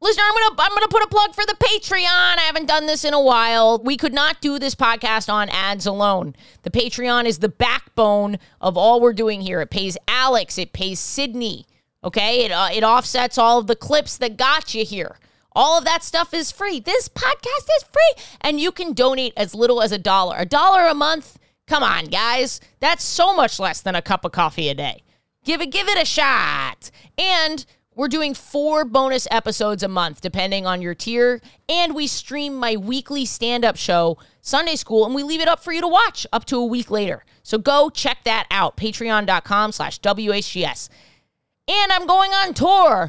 Listen, I'm gonna put a plug for the Patreon. I haven't done this in a while. We could not do this podcast on ads alone. The Patreon is the backbone of all we're doing here. It pays Alex. It pays Sydney. Okay? It offsets all of the clips that got you here. All of that stuff is free. This podcast is free. And you can donate as little as $1. $1 a month? Come on, guys. That's so much less than a cup of coffee a day. Give it a shot. And we're doing 4 bonus episodes a month, depending on your tier. And we stream my weekly stand-up show, Sunday School, and we leave it up for you to watch up to a week later. So go check that out, patreon.com/WHGS. And I'm going on tour.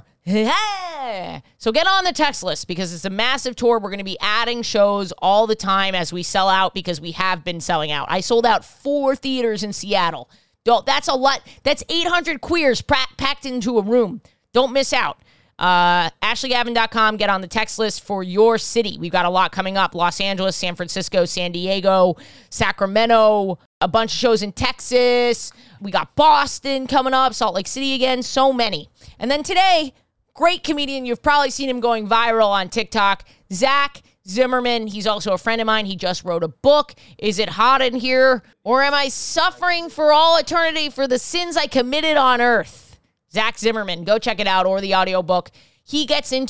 So get on the text list because it's a massive tour. We're going to be adding shows all the time as we sell out because we have been selling out. I sold out 4 theaters in Seattle. That's a lot. That's 800 queers packed into a room. Don't miss out. AshleyGavin.com. Get on the text list for your city. We've got a lot coming up. Los Angeles, San Francisco, San Diego, Sacramento, a bunch of shows in Texas. We got Boston coming up, Salt Lake City again. So many. And then today, great comedian. You've probably seen him going viral on TikTok. Zach Zimmerman. He's also a friend of mine. He just wrote a book. Is it hot in here? Or am I suffering for all eternity for the sins I committed on earth? Zach Zimmerman, go check it out, or the audiobook. He gets into,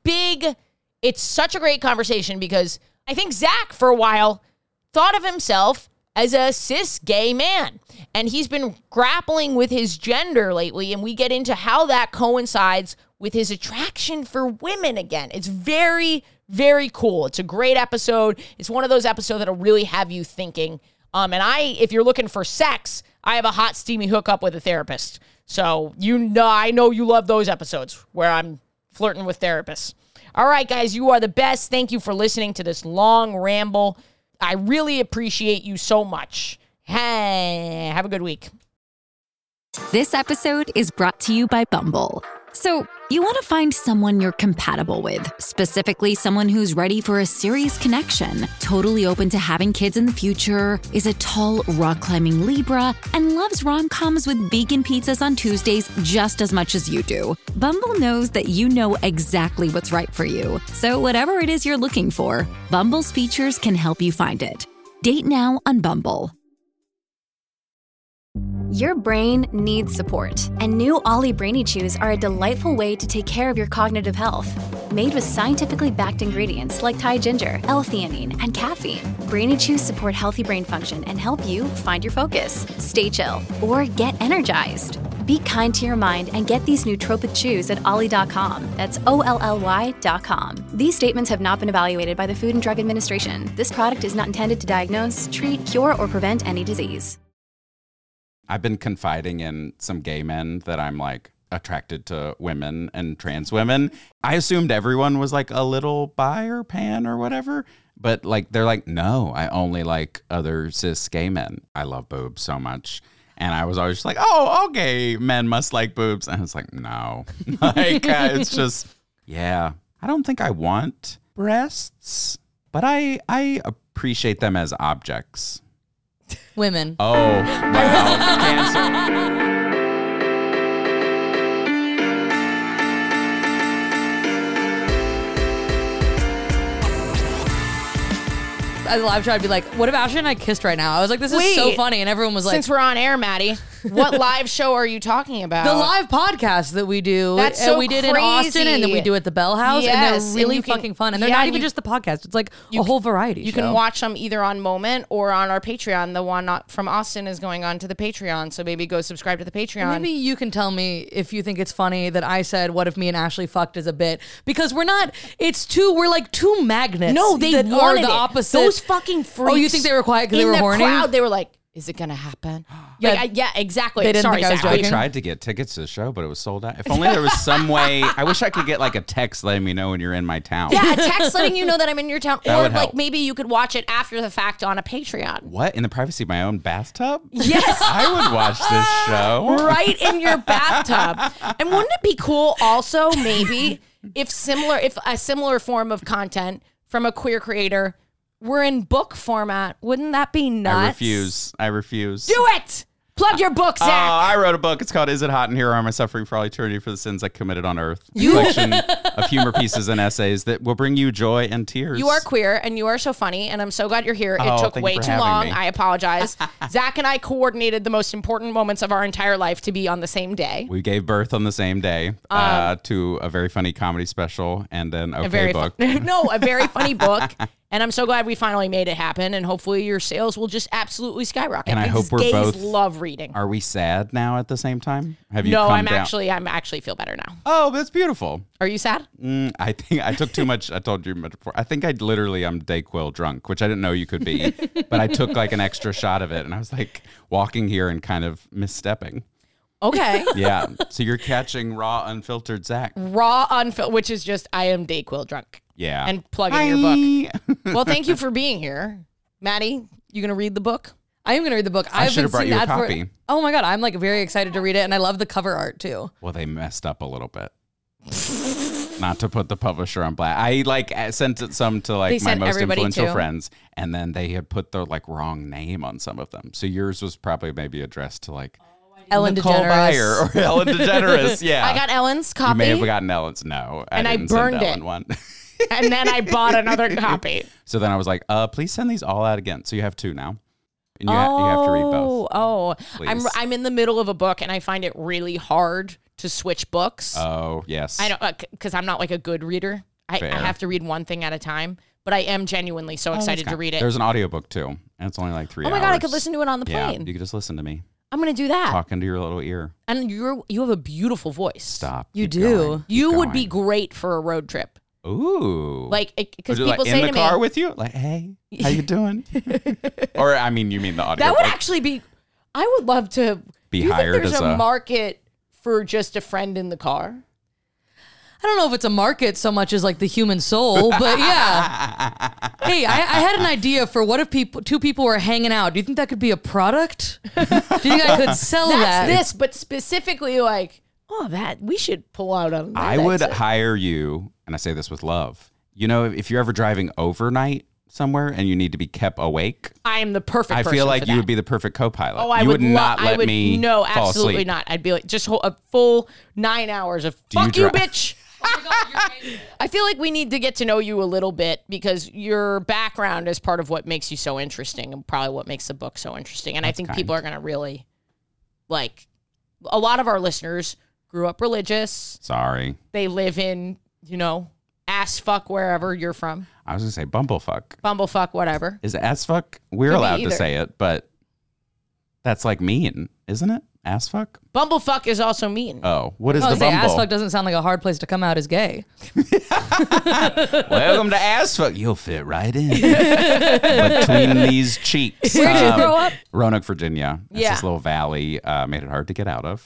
it's such a great conversation because I think Zach, for a while, thought of himself as a cis gay man. And he's been grappling with his gender lately, and we get into how that coincides with his attraction for women again. It's very, very cool. It's a great episode. It's one of those episodes that'll really have you thinking. And if you're looking for sex, I have a hot, steamy hookup with a therapist. So, I know you love those episodes where I'm flirting with therapists. All right, guys, you are the best. Thank you for listening to this long ramble. I really appreciate you so much. Hey, have a good week. This episode is brought to you by Bumble. So, you want to find someone you're compatible with, specifically someone who's ready for a serious connection, totally open to having kids in the future, is a tall, rock-climbing Libra, and loves rom-coms with vegan pizzas on Tuesdays just as much as you do. Bumble knows that you know exactly what's right for you. So whatever it is you're looking for, Bumble's features can help you find it. Date now on Bumble. Your brain needs support, and new Ollie Brainy Chews are a delightful way to take care of your cognitive health. Made with scientifically backed ingredients like Thai ginger, L-theanine, and caffeine, Brainy Chews support healthy brain function and help you find your focus, stay chill, or get energized. Be kind to your mind and get these nootropic chews at ollie.com. That's OLLY.com. These statements have not been evaluated by the Food and Drug Administration. This product is not intended to diagnose, treat, cure, or prevent any disease. I've been confiding in some gay men that I'm like attracted to women and trans women. I assumed everyone was like a little bi or pan or whatever, but like they're like, no, I only like other cis gay men. I love boobs so much. And I was always just like, oh, okay, men must like boobs. And I was like, no, like it's just, yeah, I don't think I want breasts, but I appreciate them as objects. Women. Oh, wow. Cancel. As a live show, I'd be like, what if Ashley and I kissed right now? I was like, this is so funny. And everyone was like, since we're on air, Maddie, what live show are you talking about? the live podcast that we do. That's and so we did in Austin, and then we do at the Bell House. Yes, and and they're really you can- fucking fun. And they're yeah, not and even you- just the podcast. It's like a whole variety You show. can watch them either on Moment or on our Patreon. The one from Austin is going on to the Patreon, so maybe go subscribe to the Patreon. Maybe you can tell me if you think it's funny that I said, what if me and Ashley fucked as a bit? Because we're like two magnets. No, they that wanted are the it. opposite. Those fucking freaks. Oh, you think they were quiet because they were horny? In the crowd, they were like, is it going to happen? Yeah. Yeah, exactly. They didn't Sorry, think I was Zach. I joking. tried to get tickets to the show, but it was sold out. If only there was some way. I wish I could get like a text letting me know when you're in my town. Yeah, a text letting you know that I'm in your town. That Or would like help. maybe you could watch it after the fact on a Patreon. What? In the privacy of my own bathtub? Yes. I would watch this show. Right in your bathtub. And wouldn't it be cool also maybe if a similar form of content from a queer creator were in book format? Wouldn't that be nuts? I refuse. Do it! Plug your book, Zach. I wrote a book. It's called Is It Hot in Here or Am I Suffering for All Eternity for the Sins I Committed on Earth? A collection of humor pieces and essays that will bring you joy and tears. You are queer and you are so funny, and I'm so glad you're here. It Oh, took thank you way for too having long. me. I apologize. Zach and I coordinated the most important moments of our entire life to be on the same day. We gave birth on the same day to a very funny comedy special and an okay book. A very funny book. And I'm so glad we finally made it happen. And hopefully your sales will just absolutely skyrocket. And I because hope we're gays both- love reading. Are we sad now at the same time? Have you No, come I'm down? actually feel better now. Oh, that's beautiful. Are you sad? I think I took too much. I told you before. I think I literally am Dayquil drunk, which I didn't know you could be. But I took like an extra shot of it, and I was like walking here and kind of misstepping. Okay. Yeah. So you're catching raw, unfiltered Zach. Raw unfiltered, which is just I am Dayquil drunk. Yeah. And plugging your book. Well, thank you for being here. Maddie, you going to read the book? I am going to read the book. I I've should have brought seeing you a that copy. Oh my God. I'm like very excited to read it. And I love the cover art too. Well, they messed up a little bit. Not to put the publisher on blast. I like sent it some to like They my sent most everybody influential too? friends, and then they had put the like wrong name on some of them. So yours was probably maybe addressed to like Ellen Nicole DeGeneres. Byer or Ellen DeGeneres. Yeah, I got Ellen's You copy. may have gotten Ellen's. No, And I didn't send burned it. Ellen one. And then I bought another copy. So then I was like, please send these all out again. So you have two now, and you have to read both. Oh, Please. I'm in the middle of a book and I find it really hard to switch books. Oh yes, I don't, because I'm not like a good reader. I Fair. have to read one thing at a time, but I am genuinely so excited to read it. There's an audiobook too, and it's only like 3 hours. Oh my God, I could listen to it on the Yeah, plane. you could just listen to me I'm going to do that. talking to your little ear. And you have a beautiful voice. Stop. You Keep do. going. Keep You would be going. great for a road trip. Ooh. Like, because Would you, people like, say in to the car me, with you, like, hey, how you doing? Or I mean, you mean the audio? that would actually be, I would love to Be do you hired think there's as a a- market for just a friend in the car? I don't know if it's a market so much as like the human soul, but yeah. Hey, I had an idea for what if two people were hanging out. Do you think that could be a product? Do you think I could sell that? That's this, but specifically like, that we should pull out on that I would exit. hire you, and I say this with love. You know, if you're ever driving overnight somewhere and you need to be kept awake, I am the perfect I person feel like for you that. would be the perfect co-pilot. Oh, I you would not let I would, me No, fall absolutely asleep. not. I'd be like, just a full 9 hours of Do you fuck you, dri- bitch. I feel like we need to get to know you a little bit because your background is part of what makes you so interesting and probably what makes the book so interesting. And I think people are going to really like a lot of our listeners grew up religious. Sorry. They live in, ass fuck wherever you're from. I was going to say bumblefuck. Bumblefuck, whatever. Is it ass fuck? We're Could be allowed to either. say it, but that's like mean, isn't it? Ass fuck? Bumblefuck is also mean. Oh, what is I the was gonna say, ass bumble? fuck doesn't sound like a hard place to come out as gay. Welcome to ass fuck. You'll fit right in between these cheeks. Where'd you grow up? Roanoke, Virginia. It's Yeah. this little valley, made it hard to get out of.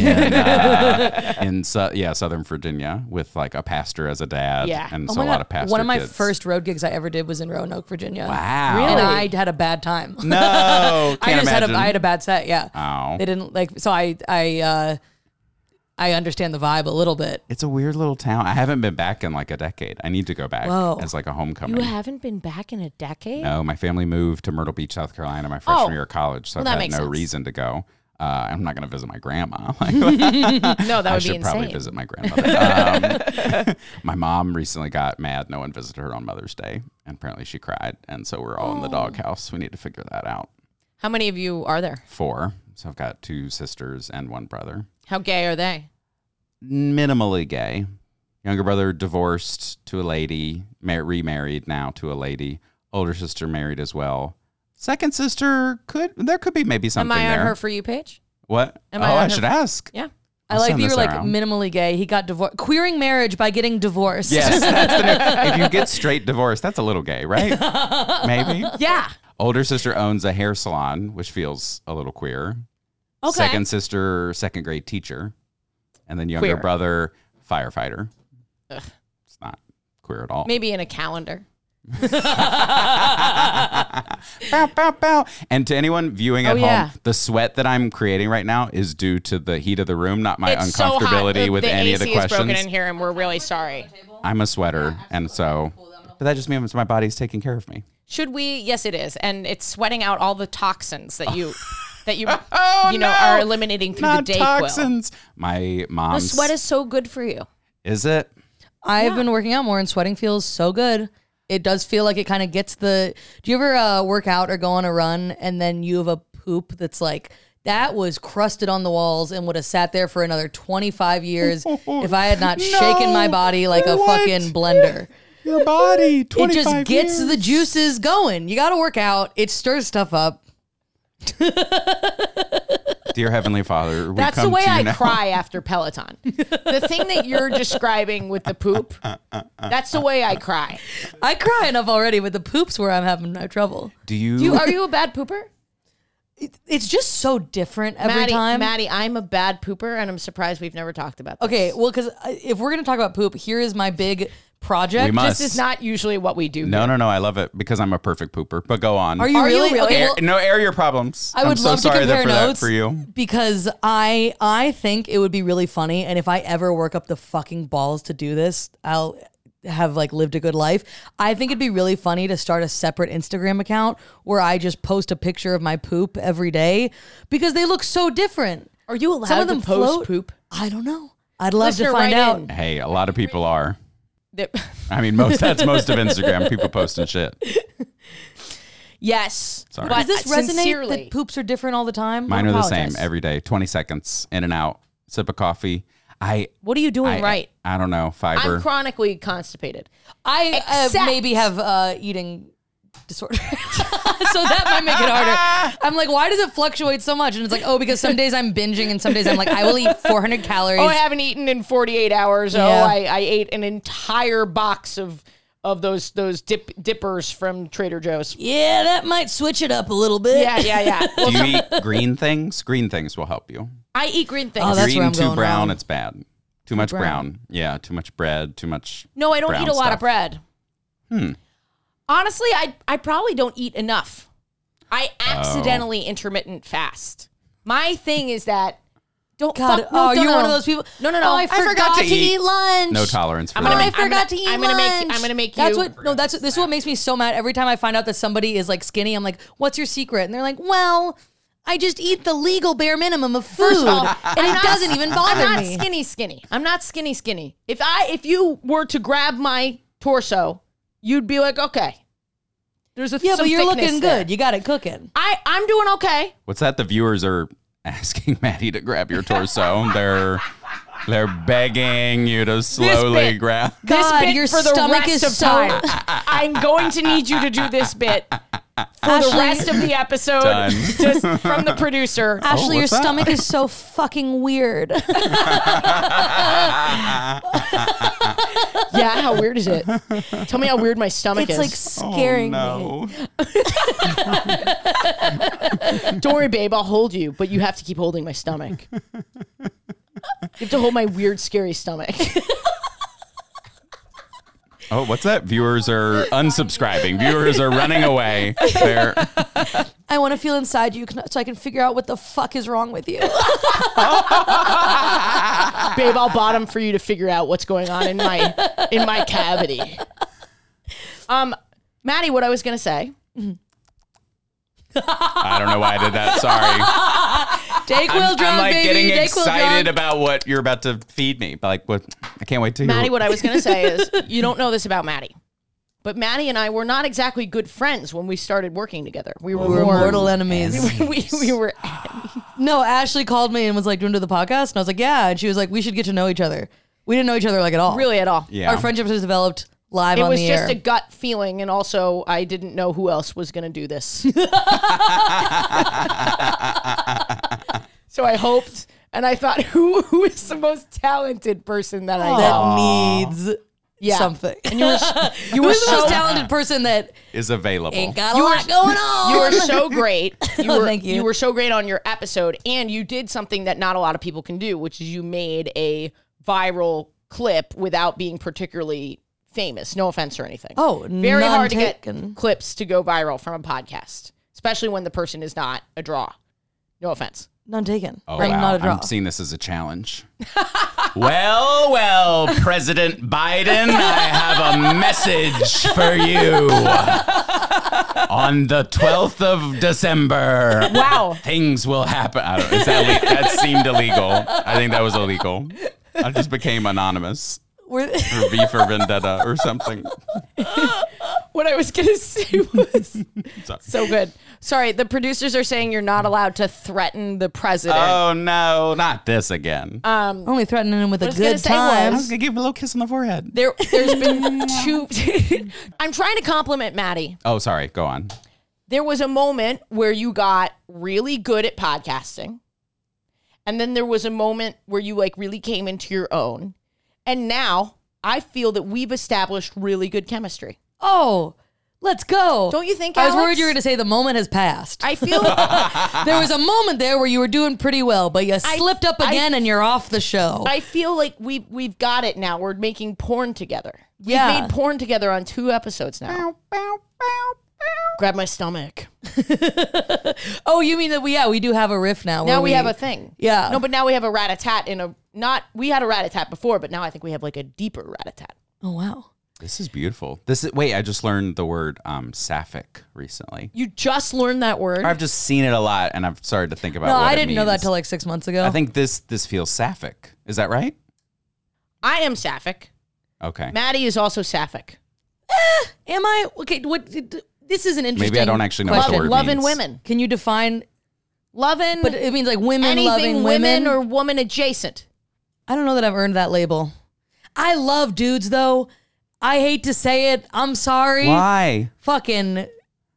In Southern Virginia, with like a pastor as a dad. Yeah. And Oh so my a lot God. of pastor One of my kids. first road gigs I ever did was in Roanoke, Virginia. Wow. And Really? I had a bad time. No, I can't just imagine. I had a bad set. Yeah. Oh. They didn't like. So I understand the vibe a little bit. It's a weird little town. I haven't been back in like a decade. I need to go back Whoa. as like a homecoming. You haven't been back in a decade? No, my family moved to Myrtle Beach, South Carolina my freshman year of college, so well, that I had makes no sense. reason to go. I'm not going to visit my grandma. Like, No, that I would be should insane. probably visit my grandmother. My mom recently got mad. No one visited her on Mother's Day, and apparently she cried. And so we're all in the doghouse. We need to figure that out. How many of you are there? 4. So I've got 2 sisters and 1 brother. How gay are they? Minimally gay. Younger brother divorced to a lady, remarried now to a lady. Older sister married as well. Second sister there could be maybe something Am I on there. her For You page? What? Am I on I her- should ask. Yeah. I like send that you this were like around. minimally gay. He got divorced. Queering marriage by getting divorced. Yes, that's the new, if you get straight divorce, that's a little gay, right? Maybe. Yeah. Older sister owns a hair salon, which feels a little queer. Okay. Second sister, second grade teacher. And then younger Queer. brother, firefighter. It's not queer at all. Maybe in a calendar. Bow, bow, bow. And to anyone viewing at Oh, yeah. home, the sweat that I'm creating right now is due to the heat of the room, not my It's so hot. uncomfortability with the any AC of the is broken questions. in here, and we're really sorry. I'm a sweater, and so, but that just means my body's taking care of me. Should we? Yes, it is, and it's sweating out all the toxins that you. that you are eliminating through Not the Dayquil. toxins. My The mom's. sweat is so good for you. Is it? I've been working out more and sweating feels so good. It does feel like it kind of gets do you ever work out or go on a run and then you have a poop that's like, that was crusted on the walls and would have sat there for another 25 years if I had not shaken my body like a What? fucking blender. Your body. It 25 just gets years. the juices going. You got to work out. It stirs stuff up. Dear Heavenly Father, we That's come the way to you I now. cry after Peloton. The thing that you're describing with the poop, that's the way I cry. I cry enough already, but the poops where I'm having no trouble. Are you a bad pooper? It's just so different every time. Maddie, I'm a bad pooper, and I'm surprised we've never talked about this. Okay, well, because if we're going to talk about poop, here is my big project. We must. This is not usually what we do. No, I love it because I'm a perfect pooper. But go on. Are you really? Okay, Air, well, no, air your problems. I would I'm so love to sorry compare for that notes for you. because I think it would be really funny, and if I ever work up the fucking balls to do this, I'll have like lived a good life. I think it'd be really funny to start a separate Instagram account where I just post a picture of my poop every day because they look so different. Are you allowed Some of to them post float. poop? I don't know. I'd love Listener, to find write out. in. Hey, a lot of people are. That- I mean, that's most of Instagram. People posting shit. Yes. Sorry. But Does this resonate sincerely, that poops are different all the time? Mine are the same apologize. every day. 20 seconds in and out. Sip of coffee. what are you doing right? I don't know. Fiber. I'm chronically constipated. I Except- maybe have eating disorder. So that might make it harder. I'm like, why does it fluctuate so much? And it's like, oh, because some days I'm binging and some days I'm like, I will eat 400 calories. Oh, I haven't eaten in 48 hours. Yeah. Oh, I ate an entire box of those dippers from Trader Joe's. Yeah, that might switch it up a little bit. Yeah. Do you eat green things? Green things will help you. I eat green things. Oh, If that's you're where eating I'm too going brown, wrong. it's bad. Too much brown. Yeah, too much bread, too much. No, I don't brown eat a lot stuff. of bread. Honestly, I probably don't eat enough. I accidentally intermittent fast. My thing is that don't God, fuck, no, you're no. one of those people. No. Oh, I forgot to eat lunch. No tolerance for I'm gonna that. make- I forgot to eat I'm gonna make- lunch. I'm gonna make That's you- what. No, this is what makes me so mad. Every time I find out that somebody is like skinny, I'm like, "What's your secret?" And they're like, "Well, I just eat the legal bare minimum of food, First of all, and I'm it not- doesn't even bother I'm not me." skinny. I'm not skinny. If you were to grab my torso, you'd be like, okay. There's Yeah, some but you're thickness looking there. good. You got it cooking. I'm doing okay. What's that? The viewers are asking Maddie to grab your torso. They're begging you to slowly bit. grab. This God, bit your for the stomach rest is of so- time. I'm going to need you to do this bit for the Ashley- rest of the episode. Done. Just from the producer. Ashley, your what's that? stomach is so fucking weird. Yeah, how weird is it? Tell me how weird my stomach It's is. like scaring me. Oh, no. Don't worry, babe. I'll hold you, but you have to keep holding my stomach. You have to hold my weird, scary stomach. Oh, what's that? Viewers are unsubscribing. Viewers are running away. They're I want to feel inside you so I can figure out what the fuck is wrong with you. Babe, I'll bottom for you to figure out what's going on in my cavity. Maddie, what I was gonna say. I don't know why I did that. Sorry. Dayquil drunk, I'm like baby. getting Dayquil excited drunk. about what you're about to feed me. Like what? I can't wait to hear. Maddie, what I was gonna say is you don't know this about Maddie. But Maddie and I were not exactly good friends when we started working together. We were We're more mortal enemies. we were No, Ashley called me and was like, "Do you want to do the podcast?" And I was like, "Yeah." And she was like, "We should get to know each other." We didn't know each other like at all. really at all. Yeah. Our friendship has developed live It on was the just air. a gut feeling, and also I didn't know who else was going to do this. So I hoped, and I thought, who is the most talented person that I know? that needs Yeah. something. And you were Who's the so most talented person that is available. ain't got a lot going on? You were so great. Thank you. You were so great on your episode, and you did something that not a lot of people can do, which is you made a viral clip without being particularly famous. No offense or anything. Oh, very none hard to get taken. clips to go viral from a podcast, especially when the person is not a draw. No offense. None taken. Oh, Right, wow. not a draw. I'm seeing this as a challenge. well, President Biden, I have a message for you. On the 12th of December. Wow. Things will happen. I don't, is that that seemed illegal. I think that was illegal. I just became anonymous. Or V for Vendetta or something. What I was going to say was so good. Sorry, the producers are saying you're not allowed to threaten the president. Oh, no, not this again. Only threatening him with a What I was gonna good say time. I was going to give him a little kiss on the forehead. There's been two. I'm trying to compliment Maddie. Oh, sorry. Go on. There was a moment where you got really good at podcasting. And then there was a moment where you like really came into your own. And now I feel that we've established really good chemistry. Oh, let's go. Don't you think, I was Alex? worried you were going to say the moment has passed. I feel There was a moment there where you were doing pretty well, but you slipped up again and you're off the show. I feel like we've got it now. We're making porn together. We've Yeah. made porn together on 2 episodes now. Grab my stomach. Oh, you mean that we do have a riff now. Now where we have a thing. Yeah. No, but now we have a rat-a-tat we had a rat-a-tat before, but now I think we have like a deeper rat-a-tat. Oh, wow. This is beautiful. I just learned the word sapphic recently. You just learned that word. I've just seen it a lot, and I've started to think about No, what I it didn't know that means. till like 6 months ago. I think this feels sapphic. Is that right? I am sapphic. Okay. Maddie is also sapphic. Am I? Okay, this is an interesting Maybe I don't actually know what the question. word Loving means. women. Can you define, Loving but it means like women anything loving women or woman adjacent. I don't know that I've earned that label. I love dudes though. I hate to say it. I'm sorry. Why? Fucking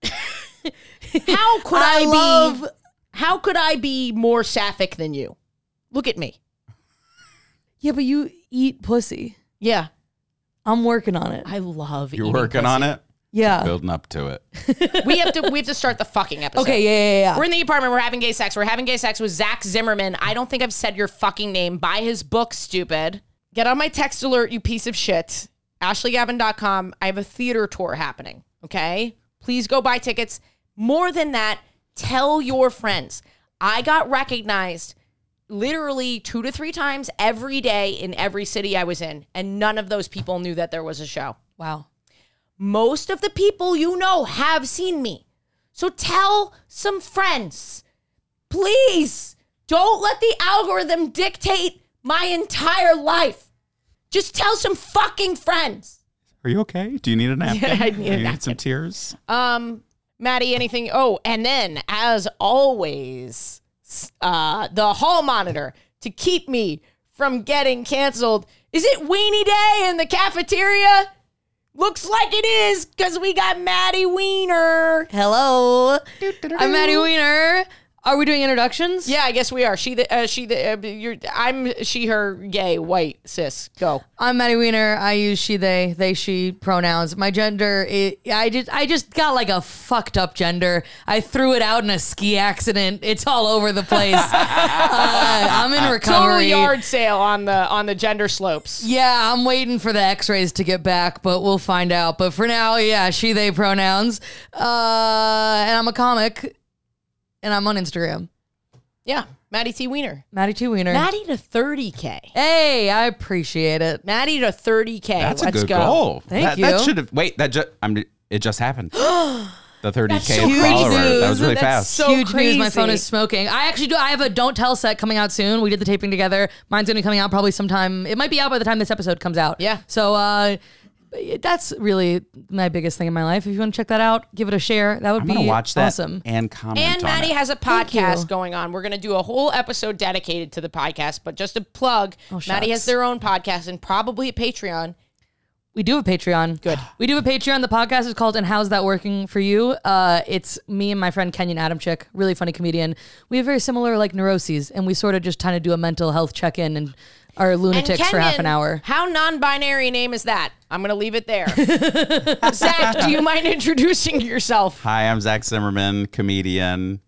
How could I love How could I be more sapphic than you? Look at me. Yeah, but you eat pussy. Yeah. I'm working on it. I love You're eating working on pussy. it? Yeah. Building up to it. We have to start the fucking episode. Okay, yeah. We're in the apartment. We're having gay sex. We're having gay sex with Zach Zimmerman. I don't think I've said your fucking name. Buy his book, stupid. Get on my text alert, you piece of shit. AshleyGavin.com. I have a theater tour happening. Okay? Please go buy tickets. More than that, tell your friends. I got recognized literally 2 to 3 times every day in every city I was in, and none of those people knew that there was a show. Wow. Most of the people you know have seen me. So tell some friends. Please don't let the algorithm dictate my entire life. Just tell some fucking friends. Are you okay? Do you need a napkin? Yeah, I need a Do you napkin. need some tears? Maddie, anything? Oh, and then as always, the hall monitor to keep me from getting canceled. Is it Weenie Day in the cafeteria? Looks like it is, because we got Maddie Wiener. Hello. I'm Maddie Wiener. Are we doing introductions? Yeah, I guess we are. I'm she, her, gay, white, cis. Go. I'm Maddie Wiener. I use she, they, she pronouns. My gender, I just got like a fucked up gender. I threw it out in a ski accident. It's all over the place. I'm in recovery. Total yard sale on the gender slopes. Yeah, I'm waiting for the x-rays to get back, but we'll find out. But for now, yeah, she, they pronouns. And I'm a comic. And I'm on Instagram. Yeah, Maddie T. Wiener. Maddie T. Wiener. Maddie to 30K. Hey, I appreciate it. Maddie to 30K. That's Let's a good go. goal. Thank That you. should have. Wait, it just happened. The 30K That's so follower. crazy. That was really That's fast. so Huge news. My crazy. phone is smoking. I actually do. I have a Don't Tell set coming out soon. We did the taping together. Mine's going to be coming out probably sometime. It might be out by the time this episode comes out. Yeah. So that's really my biggest thing in my life. If you want to check that out, give it a share. That would I'm be gonna watch that awesome. and comment And on Maddie it. has a Thank you. podcast going on. We're going to do a whole episode dedicated to the podcast, but just a plug, Oh, Maddie shucks. has their own podcast and probably a Patreon. We do have a Patreon. Good. We do have a Patreon. The podcast is called And How's That Working For You? It's me and my friend Kenyon Adamczyk, really funny comedian. We have very similar like neuroses, and we sort of just kind of do a mental health check-in and are lunatics and for half an Kenyon, hour. How non-binary name is that? I'm going to leave it there. Zach, do you mind introducing yourself? Hi, I'm Zach Zimmerman, comedian.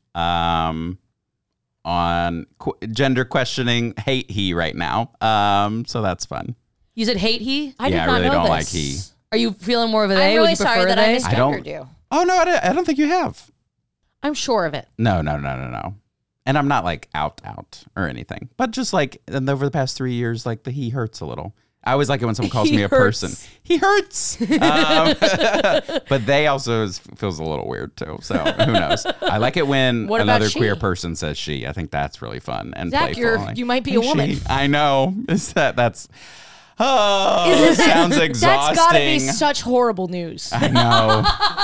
On gender questioning, hate he right now. So that's fun. You said hate he? I Yeah, did I not really know don't this. like he. Are you feeling more of a they? I'm really Would you sorry prefer that they? I misgendered you. Oh no, I don't think you have. I'm sure of it. No. And I'm not like out or anything, but just like and over the past 3 years, like the he hurts a little. I always like it when someone calls me a person. He hurts. But they also feels a little weird too. So who knows? I like it when What about another she? queer person says she. I think that's really fun and Zach, playful. you might be a woman. She. I know. That's sounds exhausting. That's got to be such horrible news. I know.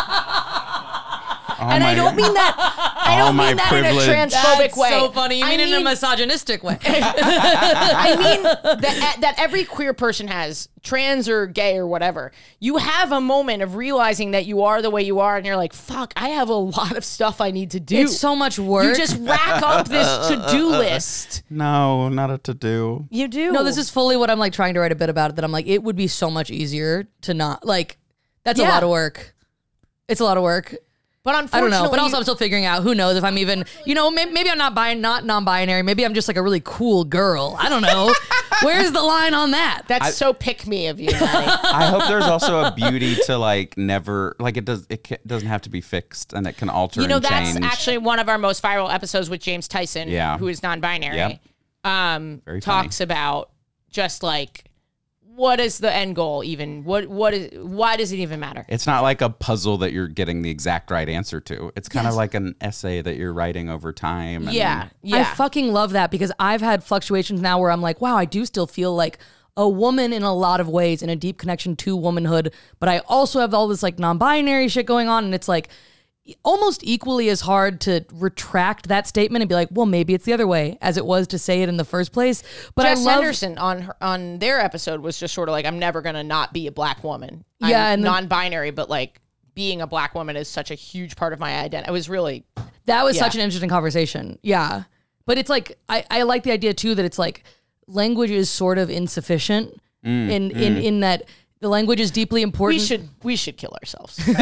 And I don't mean that. I don't mean that in a transphobic way. So funny. You mean in a misogynistic way. I mean that every queer person has, trans or gay or whatever. You have a moment of realizing that you are the way you are, and you're like, "Fuck, I have a lot of stuff I need to do." It's so much work. You just rack up this to-do list. No, not a to-do. You do. No, this is fully what I'm like trying to write a bit about it. That I'm like, it would be so much easier to not like. That's a lot of work. It's a lot of work. But I unfortunately, don't know. But also, I'm still figuring out. Who knows if I'm even, maybe I'm not non-binary. Maybe I'm just like a really cool girl. I don't know. Where's the line on that? That's so pick me of you, Maddie. I hope there's also a beauty to like never like it doesn't have to be fixed and it can alter. You know, and that's change. actually one of our most viral episodes with James Tyson, who is non-binary. Yep. Very Talks about just like, what is the end goal even? Why does it even matter? It's not like a puzzle that you're getting the exact right answer to. It's kind of like an essay that you're writing over time. And I fucking love that because I've had fluctuations now where I'm like, wow, I do still feel like a woman in a lot of ways, in a deep connection to womanhood, but I also have all this like non-binary shit going on, and it's like almost equally as hard to retract that statement and be like, well, maybe it's the other way, as it was to say it in the first place. But Jess I love Henderson on their episode was just sort of like, I'm never gonna not be a black woman. Yeah, I'm and non-binary, but like being a black woman is such a huge part of my identity. It was really that was such an interesting conversation. Yeah, but it's like I like the idea too that it's like language is sort of insufficient in that. The language is deeply important. We should kill ourselves. No,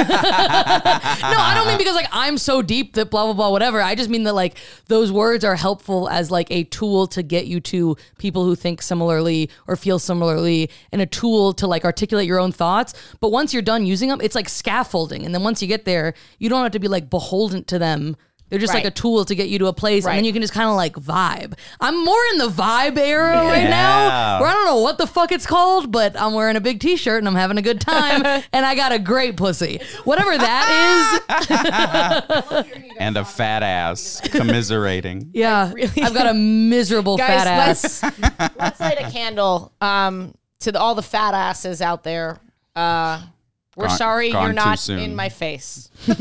I don't mean because like I'm so deep that blah blah blah whatever. I just mean that like those words are helpful as like a tool to get you to people who think similarly or feel similarly, and a tool to like articulate your own thoughts. But once you're done using them, it's like scaffolding, and then once you get there, you don't have to be like beholden to them. They're just like a tool to get you to a place, and then you can just kind of like vibe. I'm more in the vibe era right now, where I don't know what the fuck it's called, but I'm wearing a big t-shirt and I'm having a good time, and I got a great pussy. Whatever that is. And a fat ass commiserating. Yeah, I've got a miserable fat ass. Let's light a candle to all the fat asses out there. We're sorry gone you're not too soon. in my face. That's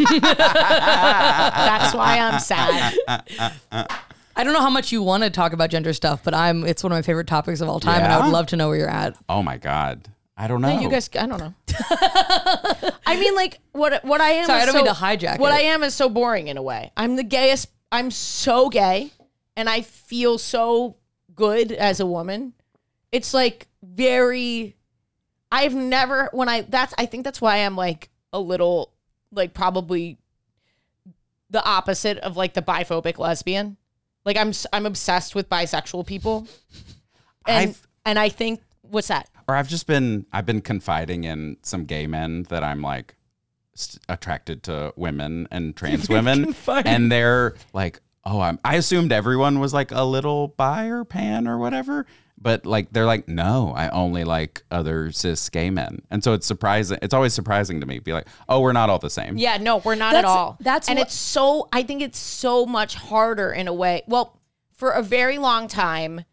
why I'm sad. I don't know how much you want to talk about gender stuff, but it's one of my favorite topics of all time, and I Yeah? would love to know where you're at. Oh my God. I don't know. Hey, you guys, I don't know. I mean, like what I am. Sorry, is I don't mean to hijack What it. I am is so boring in a way. I'm the gayest. I'm so gay, and I feel so good as a woman. It's like very. I've never I think that's why I'm like a little like probably the opposite of like the biphobic lesbian. Like I'm obsessed with bisexual people. And I think what's that? Or I've been confiding in some gay men that I'm like attracted to women and trans women, and they're like, oh, I assumed everyone was like a little bi or pan or whatever. But like they're like, no, I only like other cis gay men, and so it's surprising. It's always surprising to me. Be like, oh, we're not all the same. Yeah, no, we're not at all. It's so. I think it's so much harder in a way. Well, for a very long time,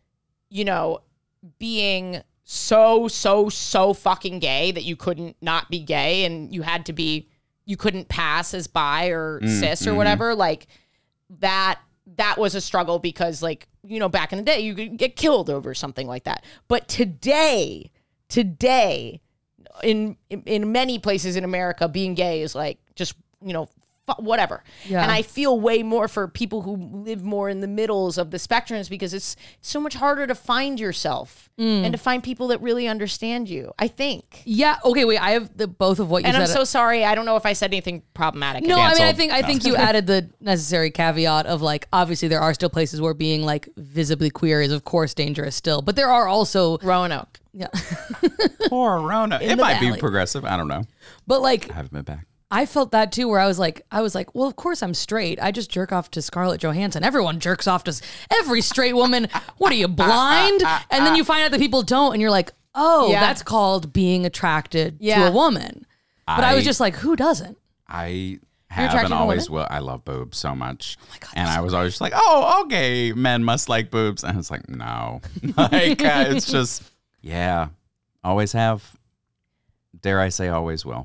being so fucking gay that you couldn't not be gay, and you couldn't pass as bi or cis or whatever. Like that was a struggle because like, back in the day you could get killed over something like that. But today in many places in America, being gay is like just, whatever. Yeah. And I feel way more for people who live more in the middles of the spectrums because it's so much harder to find yourself and to find people that really understand you, I think. Yeah. Okay. Wait. I have both of what you And said. I'm so sorry. I don't know if I said anything problematic. No, Canceled. I think you added the necessary caveat of like, obviously there are still places where being like visibly queer is of course dangerous still, but there are also Roanoke. yeah. Poor Rona. It the might be valley. progressive. I don't know. But like I haven't been back. I felt that too, where I was like, well, of course I'm straight. I just jerk off to Scarlett Johansson. Everyone jerks off to every straight woman. What are you, blind? And then you find out that people don't, and you're like, Oh, Yeah. that's called being attracted to Yeah. a woman. But I was just like, who doesn't? I have attracted and to always women? will. I love boobs so much. Oh my God, and I was always just like, oh, okay, men must like boobs. And I was like, no. Like, it's just, yeah, always have. Dare I say always will.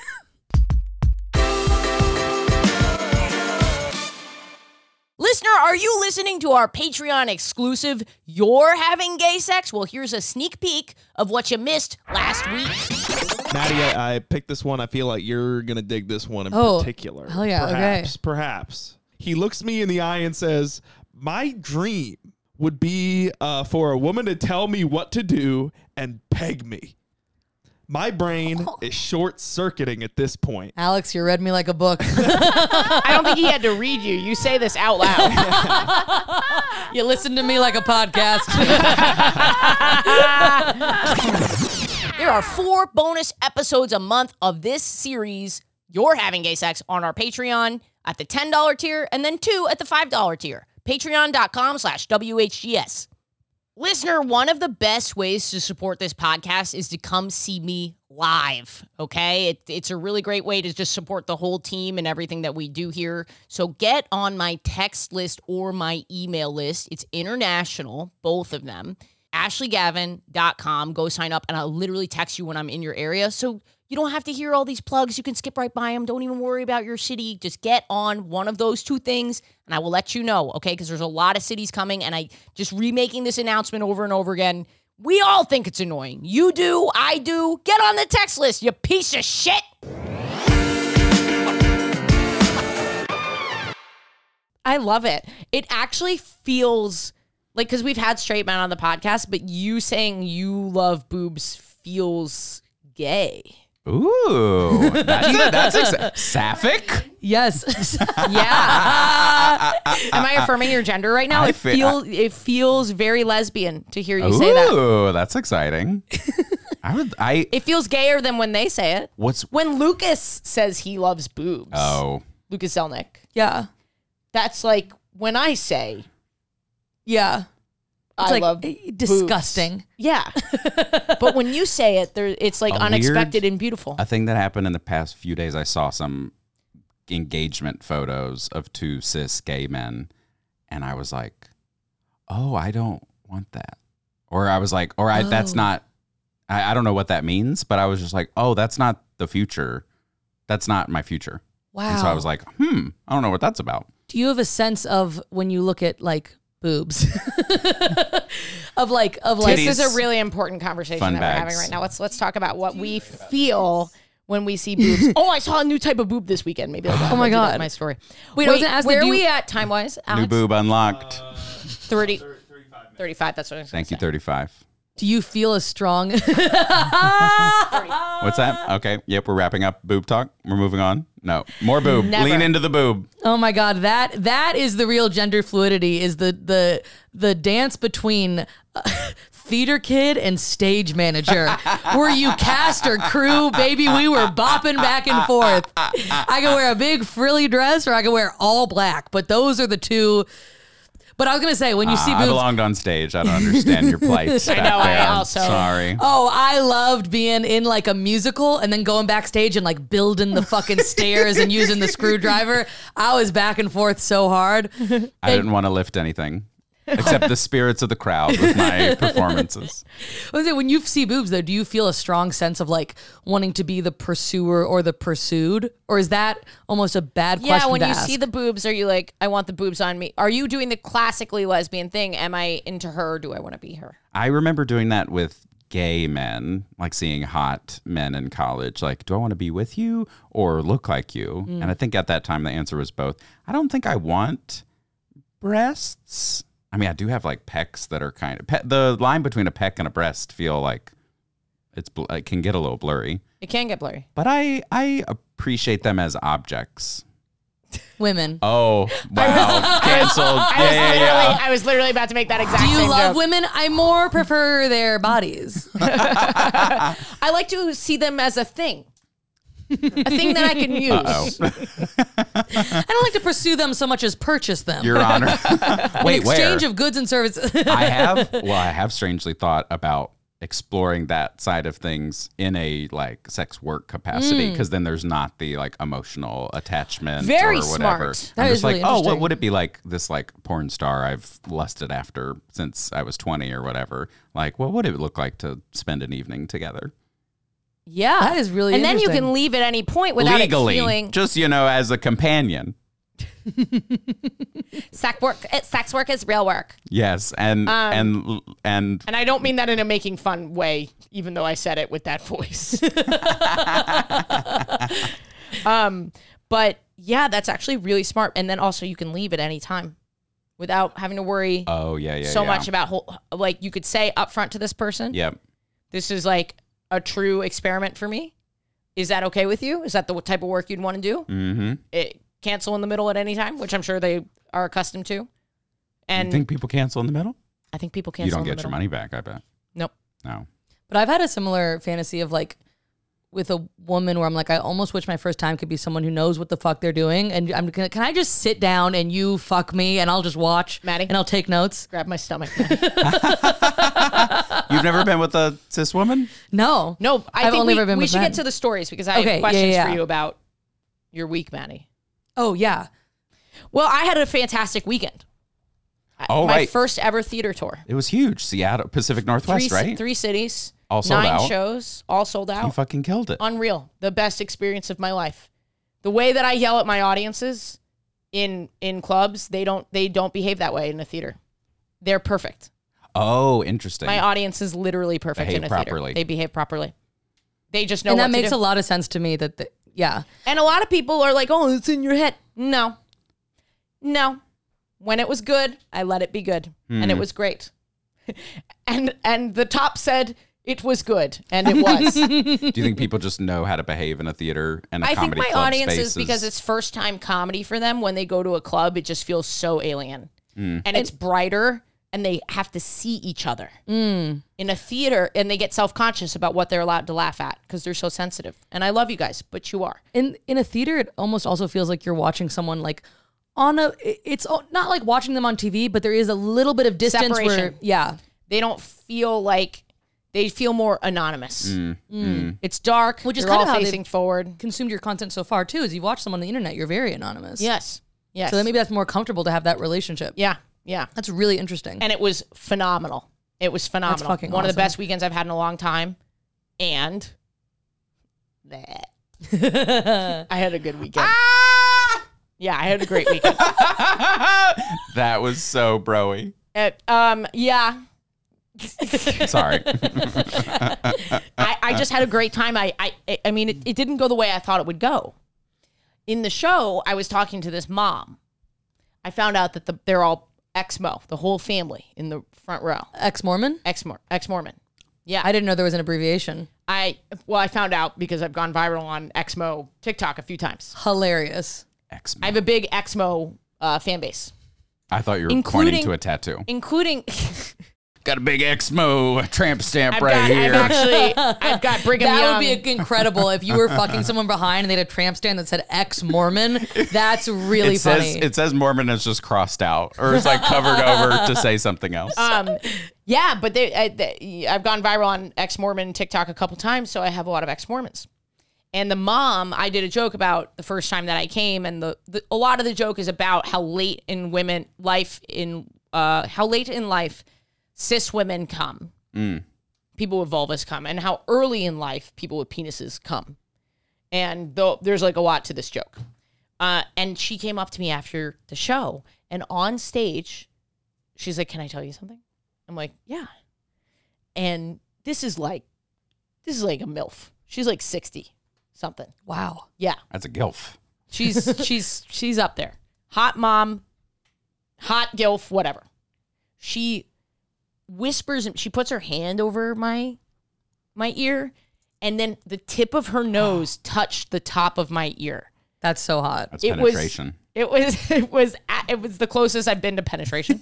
Listener, are you listening to our Patreon exclusive You're Having Gay Sex? Well, here's a sneak peek of what you missed last week. Maddie, I picked this one. I feel like you're going to dig this one in particular. hell yeah, okay. Perhaps. He looks me in the eye and says, my dream would be for a woman to tell me what to do and peg me. My brain is short-circuiting at this point. Alex, you read me like a book. I don't think he had to read you. You say this out loud. You listen to me like a podcast. There are 4 bonus episodes a month of this series, You're Having Gay Sex, on our Patreon at the $10 tier and then 2 at the $5 tier. Patreon.com/WHGS. Listener, one of the best ways to support this podcast is to come see me live, okay? It's a really great way to just support the whole team and everything that we do here. So get on my text list or my email list. It's international, both of them. AshleyGavin.com. Go sign up, and I'll literally text you when I'm in your area. So you don't have to hear all these plugs. You can skip right by them. Don't even worry about your city. Just get on one of those 2 things, and I will let you know, okay? Because there's a lot of cities coming, and I just remaking this announcement over and over again. We all think it's annoying. You do. I do. Get on the text list, you piece of shit. I love it. It actually feels like, because we've had straight men on the podcast, but you saying you love boobs feels gay. Ooh, that's sapphic. Yes. Yeah. Am I affirming your gender right now? It feels very lesbian to hear you say that. Ooh, that's exciting. It feels gayer than when they say it. When Lucas says he loves boobs? Oh, Lucas Zelnick. Yeah. That's like when I say Yeah. It's I like love disgusting. boobs. Yeah. But when you say it, it's like unexpected and beautiful. A thing that happened in the past few days, I saw some engagement photos of 2 cis gay men, and I was like, oh, I don't want that. Or I was like, that's not, I don't know what that means, but I was just like, oh, that's not the future. That's not my future. Wow. And so I was like, I don't know what that's about. Do you have a sense of when you look at like boobs of like Titties. This is a really important conversation Fun that bags. we're having right now. Let's talk about what we feel when we see boobs. Oh, I saw a new type of boob this weekend. Maybe Oh my God. my story. Wait, I was gonna ask, where do are you- we at time wise? New boob unlocked. 30, 35. That's what I was Thank you, 35. do you feel a strong What's that? Okay. Yep, we're wrapping up boob talk. We're moving on. No, more boob. Never. Lean into the boob. Oh my God, that is the real gender fluidity, is the dance between theater kid and stage manager, where you cast or crew, baby. We were bopping back and forth. I could wear a big frilly dress or I could wear all black, but those are the 2. But I was gonna say, when you see I boobs, belonged on stage. I don't understand your plight. I know, I also- Sorry. oh, I loved being in like a musical and then going backstage and like building the fucking stairs and using the screwdriver. I was back and forth so hard. I didn't want to lift anything except the spirits of the crowd with my performances. I was saying, when you see boobs, though, do you feel a strong sense of like wanting to be the pursuer or the pursued, or is that almost a bad question? Yeah, when to you ask? see the boobs, are you like, I want the boobs on me? Are you doing the classically lesbian thing? Am I into her? Or do I want to be her? I remember doing that with gay men, like seeing hot men in college. Like, do I want to be with you or look like you? And I think at that time the answer was both. I don't think I want breasts. I mean, I do have like pecs that are kind of the line between a pec and a breast feel like it can get a little blurry. It can get blurry. But I appreciate them as objects. women. Oh, wow. Canceled. Yeah. I was literally about to make that exact Do same you love joke. women? I more prefer their bodies. I like to see them as a thing. A thing that I can use. Uh-oh. I don't like to pursue them so much as purchase them. Your Honor. Wait, exchange where? of goods and services. I have strangely thought about exploring that side of things in a like sex work capacity, because then there's not the like emotional attachment Very or whatever. smart. That I'm is just like, really oh, what interesting. would it be like this like porn star I've lusted after since I was 20 or whatever? Like, what would it look like to spend an evening together? Yeah. That is really And then you interesting. can leave at any point without Legally, it feeling just, as a companion. sex work is real work. Yes, and And I don't mean that in a making fun way, even though I said it with that voice. But yeah, that's actually really smart. And then also you can leave at any time without having to worry oh yeah, so much about like you could say upfront to this person, Yep. this is like a true experiment for me. Is that okay with you? Is that the type of work you'd want to do? Mm-hmm. Cancel in the middle at any time, which I'm sure they are accustomed to. And You think people cancel in the middle? I think people cancel You don't in the get your middle. money back, I bet. Nope. No. But I've had a similar fantasy of like with a woman where I'm like, I almost wish my first time could be someone who knows what the fuck they're doing. And can I just sit down and you fuck me and I'll just watch, Maddie? and I'll take notes? Grab my stomach. You've never been with a cis woman? No. No, I I've think only ever been we with should men. get to the stories because I Okay, have questions yeah. for you about your week, Maddie. Oh, yeah. Well, I had a fantastic weekend. Oh, My right. first ever theater tour. It was huge. Seattle, Pacific Northwest, right? Three cities. All sold 9 out. shows, all sold You out. fucking killed it. Unreal. The best experience of my life. The way that I yell at my audiences in clubs, they don't behave that way in a theater. They're perfect. Oh, interesting. My audience is literally perfect Behave in a properly. theater. They behave properly. They just know And what that makes to a do. lot of sense to me that, yeah. And a lot of people are like, "Oh, it's in your head." No. When it was good, I let it be good, and it was great. and the top said it was good, and it was. Do you think people just know how to behave in a theater and a I think comedy my club audience space is because it's first time comedy for them. When they go to a club, it just feels so alien, and it's brighter, and they have to see each other in a theater, and they get self conscious about what they're allowed to laugh at because they're so sensitive. And I love you guys, but you are. In a theater, it almost also feels like you're watching someone like it's not like watching them on TV, but there is a little bit of distance where, Separation. yeah. They don't feel like they feel more anonymous. It's dark, Which is they're kind all of how facing forward. Consumed your content so far too. As you watch someone on the internet, you're very anonymous. Yes. So then maybe that's more comfortable to have that relationship. Yeah. That's really interesting. And it was phenomenal. It was phenomenal. fucking One of the awesome. best weekends I've had in a long time. And I had a good weekend. Yeah, I had a great weekend. That was so broy. Yeah. Sorry. I just had a great time. I mean, it didn't go the way I thought it would go. In the show, I was talking to this mom. I found out that they're all ex-Mo, the whole family in the front row. Ex-Mormon? Ex-Mormon. Yeah. I didn't know there was an abbreviation. I found out because I've gone viral on Exmo TikTok a few times. Hilarious. X-Men. I have a big Exmo fan base, I thought you were including- pointing to a tattoo. including Got a big Exmo tramp stamp right here. I've got Brigham That Young. would be incredible if you were fucking someone behind and they had a tramp stand that said ex-Mormon. That's really funny. It says Mormon is just crossed out or it's like covered over to say something else. Yeah, but I've gone viral on ex-Mormon TikTok a couple times, so I have a lot of ex-Mormons. And the mom, I did a joke about the first time that I came, and a lot of the joke is about how late in life cis women come. People with vulvas come, and how early in life people with penises come. And there's like a lot to this joke. And she came up to me after the show, and on stage, she's like, "Can I tell you something?" I'm like, "Yeah." And this is like a MILF. She's like 60 something. wow. Yeah. That's a gilf. She's up there. Hot mom, hot gilf, whatever. She whispers, she puts her hand over my ear, and then the tip of her nose touched the top of my ear. That's so hot. That's It penetration. It was the closest I've been to penetration.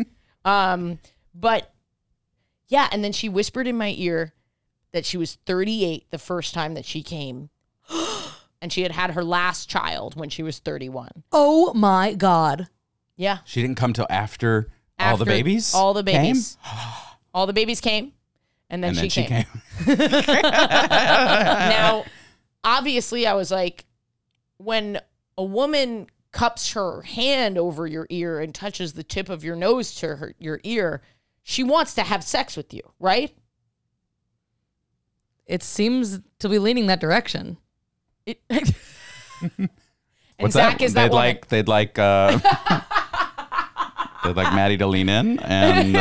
But yeah, and then she whispered in my ear that she was 38 the first time that she came. And she had her last child when she was 31. Oh my God. Yeah. She didn't come till after all the babies? All the came? babies. All the babies came. And then And she then came. Now, obviously, I was like, when a woman cups her hand over your ear and touches the tip of your nose to your ear, she wants to have sex with you, right? It seems to be leaning that direction. And What's Zach that? is that woman. They'd like Maddie to lean in and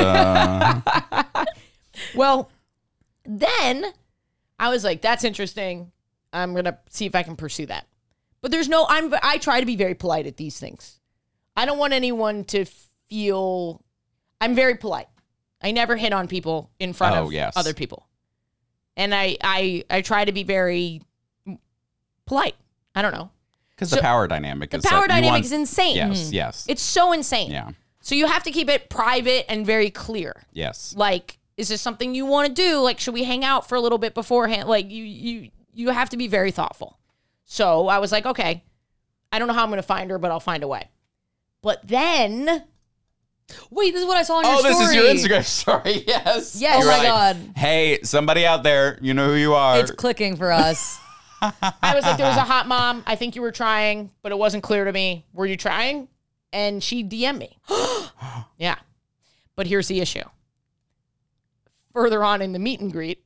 Well, then I was like, that's interesting. I'm going to see if I can pursue that. But I try to be very polite at these things. I don't want anyone to feel, I'm very polite. I never hit on people in front of other people. And I try to be very polite. I don't know. because the power dynamic is is insane. Yes. It's so insane. Yeah. So you have to keep it private and very clear. Yes. Like, is this something you want to do? Like, should we hang out for a little bit beforehand? Like, you have to be very thoughtful. So I was like, okay, I don't know how I'm going to find her, but I'll find a way. But then, Wait, this is what I saw on your story. This is your Instagram story. Yes. Yes. Oh You're my like, God. Hey, somebody out there, you know who you are. It's clicking for us. I was like, there was a hot mom. I think you were trying, but it wasn't clear to me. Were you trying? And she DM'd me. Yeah. But here's the issue. Further on in the meet and greet,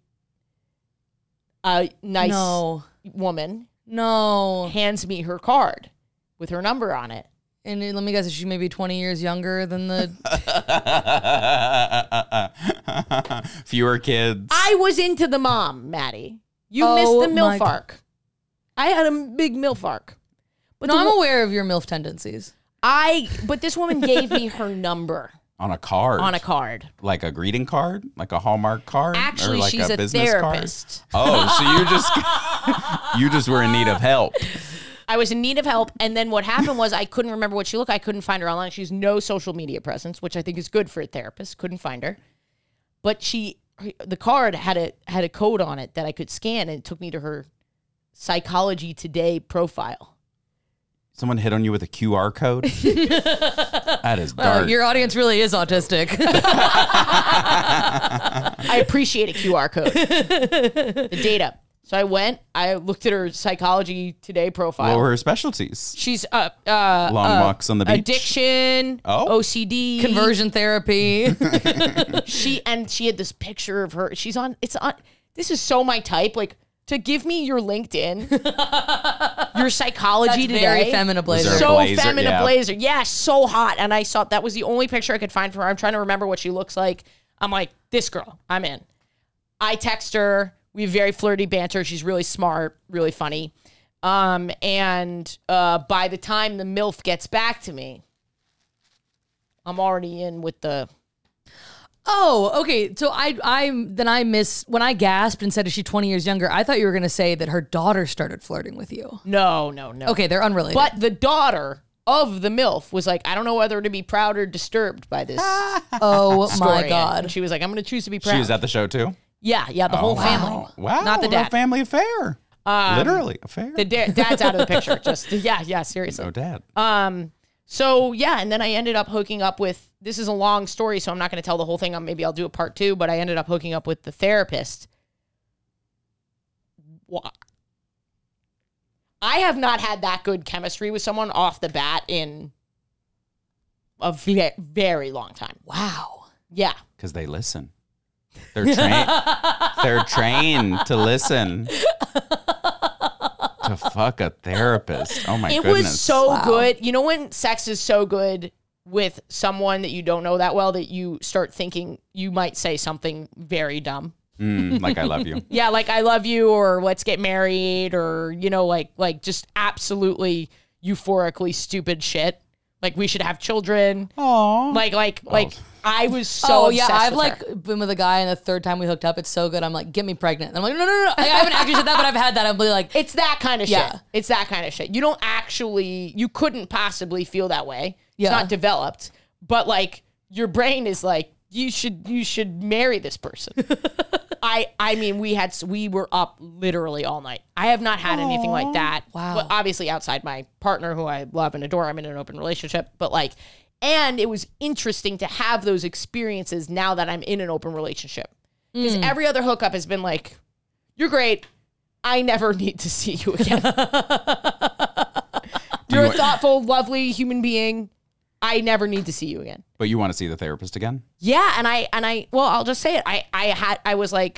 a nice woman hands me her card with her number on it. And let me guess, is she maybe 20 years younger than the... Fewer kids. I was into the mom, Maddie. You Oh, missed the my MILF arc. I had a big MILF arc. But No, I'm aware of your MILF tendencies. but this woman gave me her number On a card. on a card. Like a greeting card? Like a Hallmark card? Actually, or like she's a business therapist. Card? Oh, so you just were in need of help. I was in need of help, and then what happened was I couldn't remember what she looked like. I couldn't find her online. She has no social media presence, which I think is good for a therapist. Couldn't find her. But the card had a code on it that I could scan, and it took me to her Psychology Today profile. Someone hit on you with a QR code? That is dark. Your audience really is autistic. I appreciate a QR code. The data. So I looked at her Psychology Today profile. What were her specialties? She's Long walks on the beach? addiction, OCD, Conversion therapy. She had this picture of her. This is so my type. Like, to give me your LinkedIn, your Psychology Today. Very feminine blazer. Was there a So blazer? feminine Yeah. blazer. Yeah, so hot. And I saw that was the only picture I could find for her. I'm trying to remember what she looks like. I'm like, this girl, I'm in. I text her. We have very flirty banter. She's really smart, really funny. And by the time the MILF gets back to me, I'm already in with the... Oh, okay. So I miss when I gasped and said, "Is she 20 years younger?" I thought you were going to say that her daughter started flirting with you. No. Okay, they're unrelated. But the daughter of the MILF was like, I don't know whether to be proud or disturbed by this oh story. my God. And she was like, I'm going to choose to be proud. She was at the show too? Yeah, the whole family. Wow. Not the what a dad. family affair. Literally affair. The dad's out of the picture. Just seriously. No dad. So yeah, and then I ended up hooking up with, this is a long story, so I'm not going to tell the whole thing. Maybe I'll do a part 2, but I ended up hooking up with the therapist. I have not had that good chemistry with someone off the bat in a very long time. wow. Yeah. Because they listen. They're trained to listen. To fuck a therapist. Oh my It goodness. was so good. You know when sex is so good with someone that you don't know that well that you start thinking you might say something very dumb? Like I love you. Yeah, like I love you, or let's get married, or like just absolutely euphorically stupid shit. Like we should have children. Aww. Like I was so obsessed I've with like her. been with a guy, and the third time we hooked up, it's so good. I'm like, get me pregnant. And I'm like, no. I haven't actually said that, but I've had that. I'm like, It's that kind of Yeah. shit. It's that kind of shit. You couldn't possibly feel that way. Yeah. It's not developed, but like your brain is like, you should marry this person. I mean, we were up literally all night. I have not had anything like that. Wow. Well, obviously outside my partner who I love and adore. I'm in an open relationship, but like, and it was interesting to have those experiences now that I'm in an open relationship. Because every other hookup has been like, you're great. I never need to see you again. You're a thoughtful, lovely human being. I never need to see you again. But you want to see the therapist again? Yeah, and I well, I'll just say it. I was like,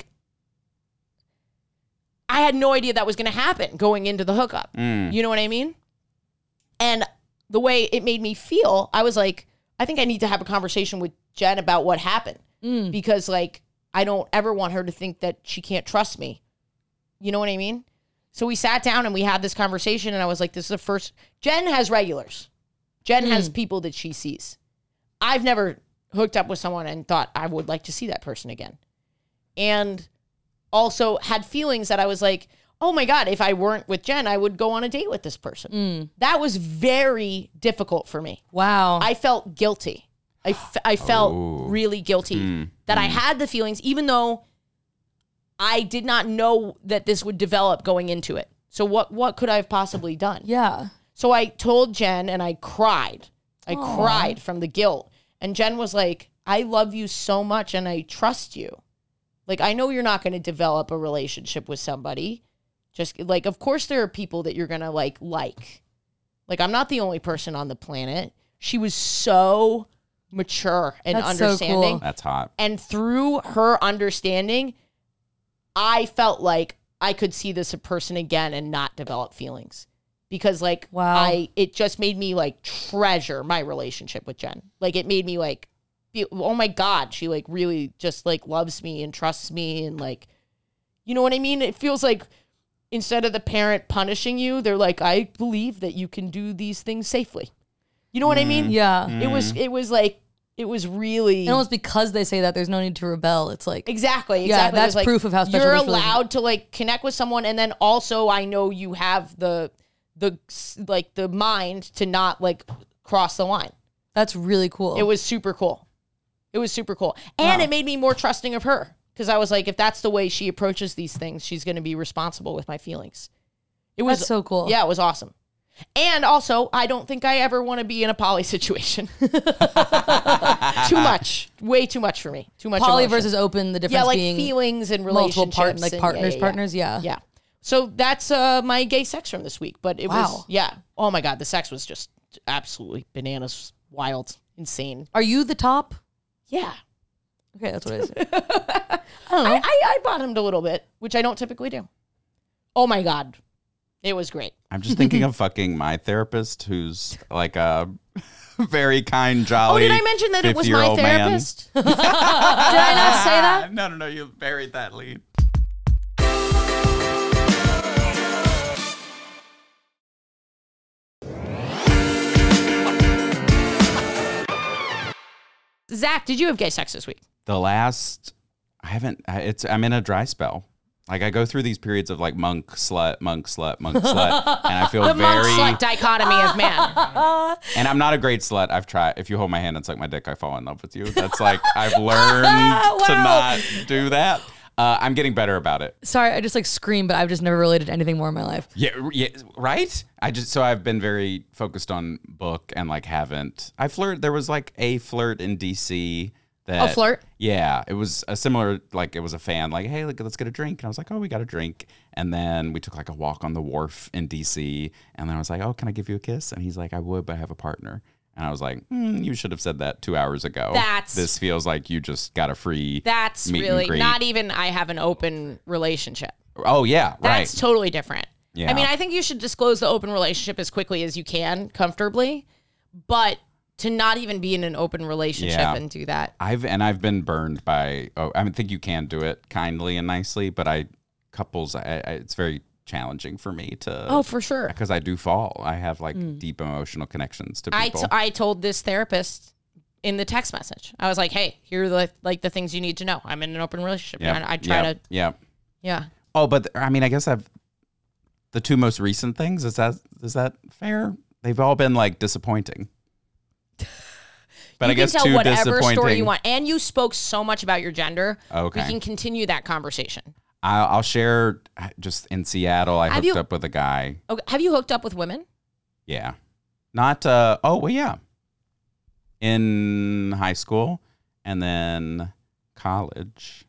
I had no idea that was going to happen going into the hookup. You know what I mean? And the way it made me feel, I was like, I think I need to have a conversation with Jen about what happened. Because like, I don't ever want her to think that she can't trust me. You know what I mean? So we sat down and we had this conversation, and I was like, this is the first. Jen has regulars. Jen has people that she sees. I've never hooked up with someone and thought I would like to see that person again. And also had feelings that I was like, oh my God, if I weren't with Jen, I would go on a date with this person. That was very difficult for me. Wow. I felt guilty. I felt really guilty that I had the feelings, even though I did not know that this would develop going into it. So what could I have possibly done? Yeah. So I told Jen and I cried. I cried from the guilt. And Jen was like, I love you so much and I trust you. Like, I know you're not going to develop a relationship with somebody. Just like, of course there are people that you're going to like. Like, I'm not the only person on the planet. She was so mature and That's so understanding. cool. That's hot. And through her understanding, I felt like I could see this person again and not develop feelings. Because like, Wow. it just made me like treasure my relationship with Jen. Like, it made me like, oh my God, she like really just like loves me and trusts me. And like, you know what I mean? It feels like instead of the parent punishing you, they're like, I believe that you can do these things safely. You know what I mean? Yeah. It was like, it was really. And almost because they say that, there's no need to rebel. It's like, Exactly. Yeah, that's It's like, proof of how special you're this relationship- allowed to like connect with someone, and then also I know you have the mind to not like cross the line. that's really cool. It was super cool. And it made me more trusting of her, because I was like, if that's the way she approaches these things, she's going to be responsible with my feelings. It was That's so cool. Yeah, it was awesome. And also, I don't think I ever want to be in a poly situation. Too much. Way too much for me. Too much Poly emotion. versus open, the difference Yeah, like being feelings and multiple relationships. like and partners, yeah. Yeah. So that's my gay sex from this week. But it was, Wow. yeah. Oh my God, the sex was just absolutely bananas, wild, insane. Are you the top? Yeah. Okay, that's what it is. I don't know. I bottomed a little bit, which I don't typically do. Oh my God. It was great. I'm just thinking of fucking my therapist, who's like a very kind, jolly. Oh, did I mention that it was my 50-year-old man. therapist? Did I not say that? No, you buried that lead. Zach, did you have gay sex this week? I'm in a dry spell. Like, I go through these periods of like monk, slut, and I feel The very. monk-slut dichotomy of man. And I'm not a great slut. I've tried. If you hold my hand and suck my dick, I fall in love with you. That's like, I've learned to not do that. I'm getting better about it. Sorry, I just like scream, but I've just never related to anything more in my life. Yeah, right? So I've been very focused on book and like there was like a flirt in DC. A flirt? Yeah, it was a similar, like it was a fan, like, hey, let's get a drink. And I was like, oh, we got a drink. And then we took like a walk on the wharf in DC. And then I was like, oh, can I give you a kiss? And he's like, I would, but I have a partner. And I was like, you should have said that 2 hours ago. This feels like you just got a free That's meet and really greet. not even I have an open relationship. Oh, yeah, right. That's totally different. Yeah. I mean, I think you should disclose the open relationship as quickly as you can, comfortably. But to not even be in an open relationship and do that. I've been burned by. I think you can do it kindly and nicely, but it's very challenging for me to. Oh, for sure. Because I do fall. I have like deep emotional connections to people. I told this therapist in the text message. I was like, "Hey, here are the things you need to know. I'm in an open relationship." Yep. And I try to. Yeah. Yeah. Oh, but I mean, I guess the two most recent things. Is that fair? They've all been like disappointing. But you I guess can tell too whatever disappointing. story you want, and you spoke so much about your gender. Okay. We can continue that conversation. I'll share. Just in Seattle, I hooked up with a guy. Okay. Have you hooked up with women? Yeah. Not. Yeah. In high school, and then college.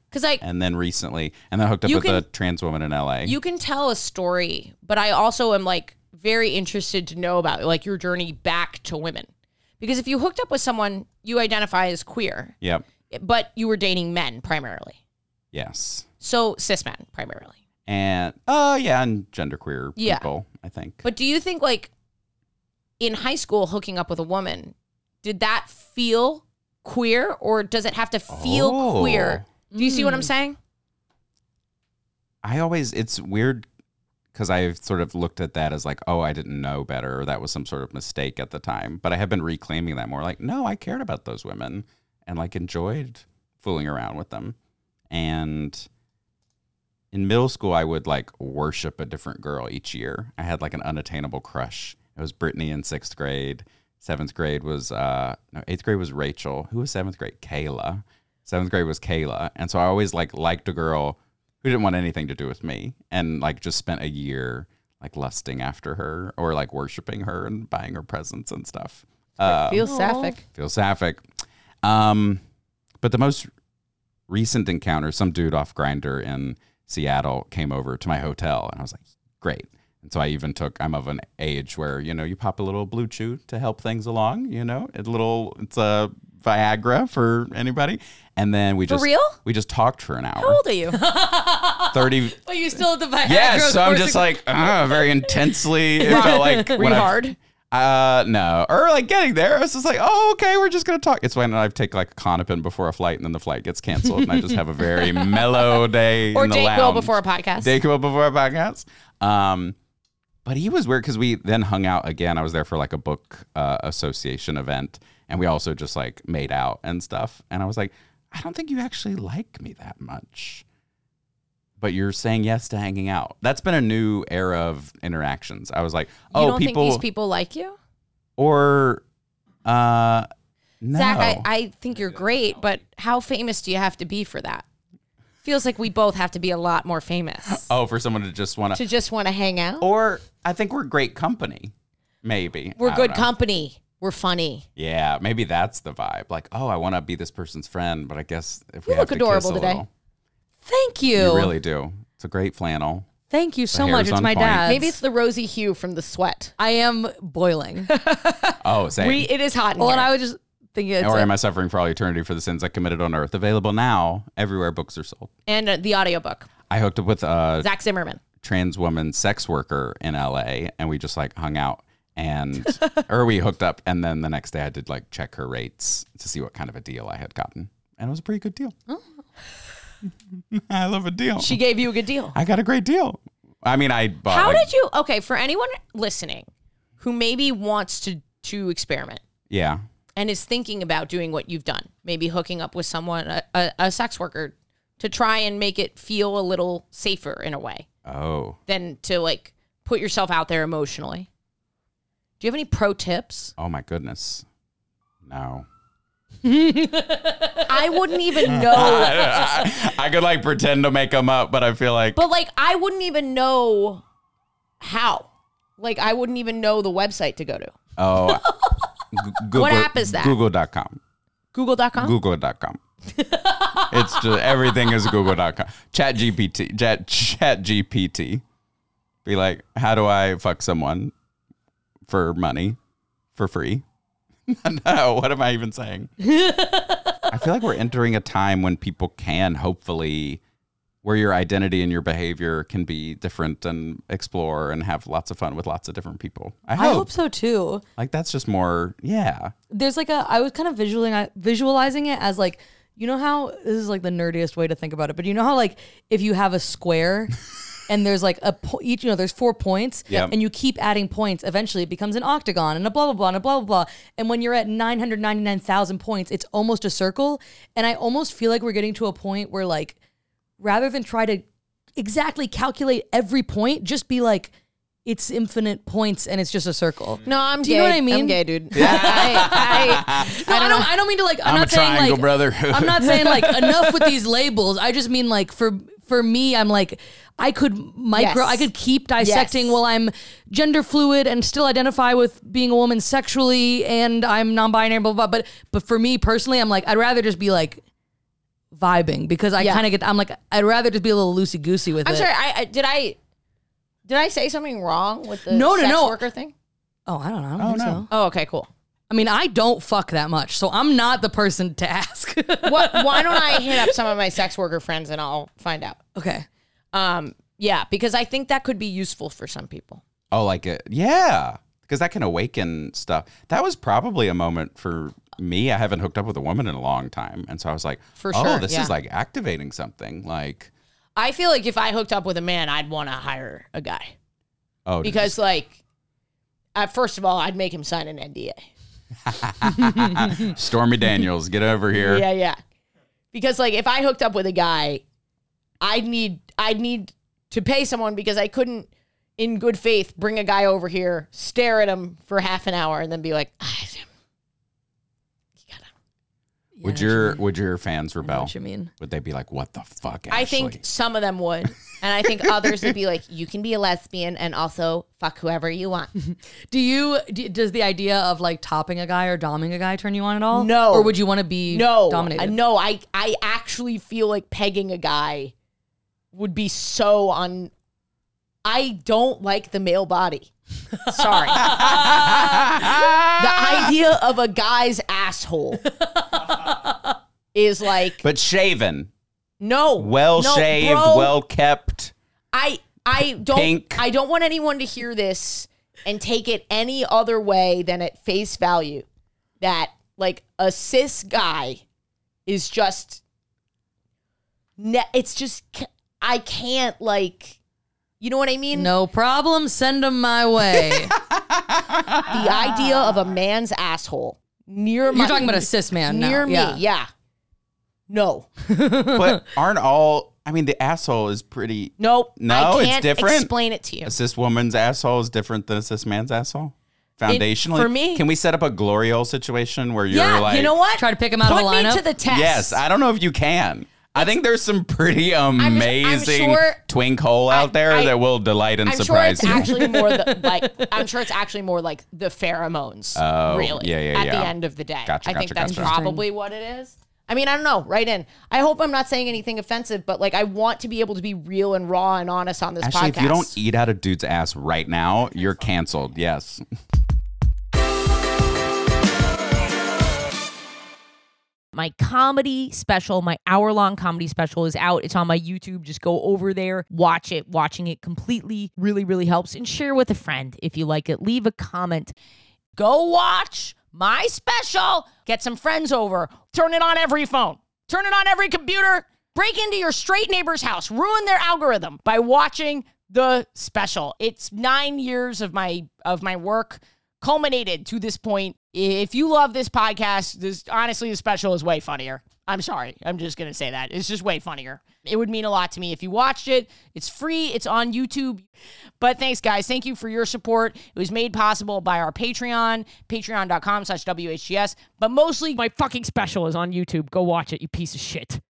and then recently, and then hooked up with a trans woman in LA. You can tell a story, but I also am like very interested to know about like your journey back to women. Because if you hooked up with someone, you identify as queer. Yep. But you were dating men primarily. Yes. So cis men primarily. And and genderqueer people, I think. But do you think like in high school hooking up with a woman, did that feel queer or does it have to feel queer? Do you see what I'm saying? It's weird because I've sort of looked at that as like, oh, I didn't know better, or that was some sort of mistake at the time. But I have been reclaiming that more like, no, I cared about those women and like enjoyed fooling around with them. And in middle school, I would like worship a different girl each year. I had like an unattainable crush. It was Brittany in 6th grade. 7th grade was, 8th grade was Rachel. Who was 7th grade? Kayla. 7th grade was Kayla. And so I always like liked a girl who didn't want anything to do with me and like just spent a year like lusting after her or like worshiping her and buying her presents and stuff. Feels sapphic. Feels sapphic. But the most recent encounter, some dude off Grindr in Seattle came over to my hotel and I was like, great. And so I'm of an age where, you pop a little Blue Chew to help things along, it's a Viagra for anybody. And then we just talked for an hour. How old are you? 30. But you still have the Viagra. Yes, so I'm just like, very intensely. It felt like Were you hard? No. Or like getting there, I was just like, oh, okay, we're just going to talk. It's when I take like a Klonopin before a flight and then the flight gets canceled and I just have a very mellow day or in the lounge. Dayquil before a podcast. Dayquil before a podcast. But he was weird because we then hung out again. I was there for like a book association event and we also just like made out and stuff. And I was like, I don't think you actually like me that much. But you're saying yes to hanging out. That's been a new era of interactions. I was like, oh, you don't think these people like you? Or, no. Zach, I think you're great, but how famous do you have to be for that? Feels like we both have to be a lot more famous. Oh, for someone to just want to hang out? Or I think we're great company. Maybe. We're good company. We're funny. Yeah, maybe that's the vibe. Like, oh, I want to be this person's friend, but I guess if we you have look to adorable kiss a today. little. Thank you. You really do. It's a great flannel. Thank you so The much. hair's It's on my point. dad's. Maybe it's the rosy hue from the sweat. I am boiling. Oh, same. It is hot in Well, here. and I was just thinking it's Or am I suffering for all eternity for the sins I committed on earth? Available now everywhere books are sold. And the audiobook. I hooked up with a Zach Zimmerman. trans woman sex worker in LA and we just like hung out and or we hooked up and then the next day I had to like check her rates to see what kind of a deal I had gotten. And it was a pretty good deal. Oh. I love a deal. She gave you a good deal. I got a great deal. I mean, I bought How did you, okay, for anyone listening who maybe wants to experiment Yeah. and is thinking about doing what you've done, maybe hooking up with someone, a sex worker, to try and make it feel a little safer in a way Oh. than to like put yourself out there emotionally. Do you have any pro tips? Oh my goodness. No. I wouldn't even know. I could like pretend to make them up, but I feel like But like, I wouldn't even know how. Like, I wouldn't even know the website to go to. oh Google, What app is that? Google.com. Google.com? Google.com. It's just everything is Google.com. Chat GPT. Be like, how do I fuck someone for money for free? No, what am I even saying? I feel like we're entering a time when people can hopefully, where your identity and your behavior can be different and explore and have lots of fun with lots of different people. I hope so too. Like that's just more, yeah. There's like I was kind of visualizing it as like, you know how, this is like the nerdiest way to think about it, but you know how like if you have a square and there's like each, there's 4 points Yep. and you keep adding points, eventually it becomes an octagon and a blah, blah, blah, and a blah, blah, blah. And when you're at 999,000 points, it's almost a circle. And I almost feel like we're getting to a point where like, rather than try to exactly calculate every point, just be like, it's infinite points and it's just a circle. No, I'm Do gay. you know what I mean? I'm gay, dude. I don't mean to like. I'm a not saying triangle, like, brother. I'm not saying like enough with these labels. I just mean like for me, I'm like I could Yes. I could keep dissecting Yes. while I'm gender fluid and still identify with being a woman sexually and I'm non-binary, blah blah. But for me personally, I'm like I'd rather just be like vibing because I kind of I'm like, I'd rather just be a little loosey goosey with it. I'm sorry. Did I say something wrong with the No. worker thing? Oh, I don't know. I don't think so. Oh, okay, cool. I mean, I don't fuck that much, so I'm not the person to ask. Why don't I hit up some of my sex worker friends and I'll find out? Okay. Yeah, because I think that could be useful for some people. Oh, like yeah, because that can awaken stuff. That was probably a moment for me. I haven't hooked up with a woman in a long time, and so I was like, For oh, sure, this yeah. is like activating something. Like, I feel like if I hooked up with a man, I'd want to hire a guy. oh, Because, like, first of all, I'd make him sign an NDA. Stormy Daniels, get over here. Yeah. Because, like, if I hooked up with a guy, I'd need to pay someone because I couldn't, in good faith, bring a guy over here, stare at him for half an hour, and then be like, Would your fans I know rebel? what you mean. Would they be like, what the fuck, Ashley? I think some of them would. And I think others would be like, you can be a lesbian and also fuck whoever you want. Does the idea of like topping a guy or doming a guy turn you on at all? No. Or would you want to be dominated? No, I actually feel like pegging a guy would be so I don't like the male body. Sorry. The idea of a guy's asshole is like, But shaven, no. well no, shaved, bro. well kept. I don't Pink. I don't want anyone to hear this and take it any other way than at face value that like a cis guy is just it's just I can't like, you know what I mean? No problem. Send them my way. The idea of a man's asshole near my You're talking about a cis man now. near me. Yeah. No. But aren't all? I mean, the asshole is pretty. Nope. No, I it's can't different? explain it to you. A cis woman's asshole is different than a cis man's asshole. Foundationally, for me- can we set up a Gloriole situation where you're Yeah, like, you know what? Try to pick him out of Put a lineup? me to the test. Yes, I don't know if you can. I think there's some pretty amazing sure- twink hole out there I- that will delight and I'm sure surprise it's you. actually more I'm sure it's actually more like the pheromones. Oh, really. yeah, at yeah. the end of the day. Gotcha, I think gotcha, that's gotcha. probably what it is. I mean, I don't know. Right in. I hope I'm not saying anything offensive, but like I want to be able to be real and raw and honest on this Actually, podcast. if you don't eat out a dude's ass right now, you're canceled. Yes. My comedy special, my hour-long comedy special is out. It's on my YouTube. Just go over there, watch it. Watching it completely really, really helps. And share with a friend if you like it. Leave a comment. Go watch my special. Get some friends over. Turn it on every phone. Turn it on every computer. Break into your straight neighbor's house. Ruin their algorithm by watching the special. It's 9 years of my work culminated to this point. If you love this podcast, honestly, the special is way funnier. I'm sorry. I'm just going to say that. It's just way funnier. It would mean a lot to me if you watched it. It's free. It's on YouTube. But thanks, guys. Thank you for your support. It was made possible by our Patreon, patreon.com/WHGS. But mostly my fucking special is on YouTube. Go watch it, you piece of shit.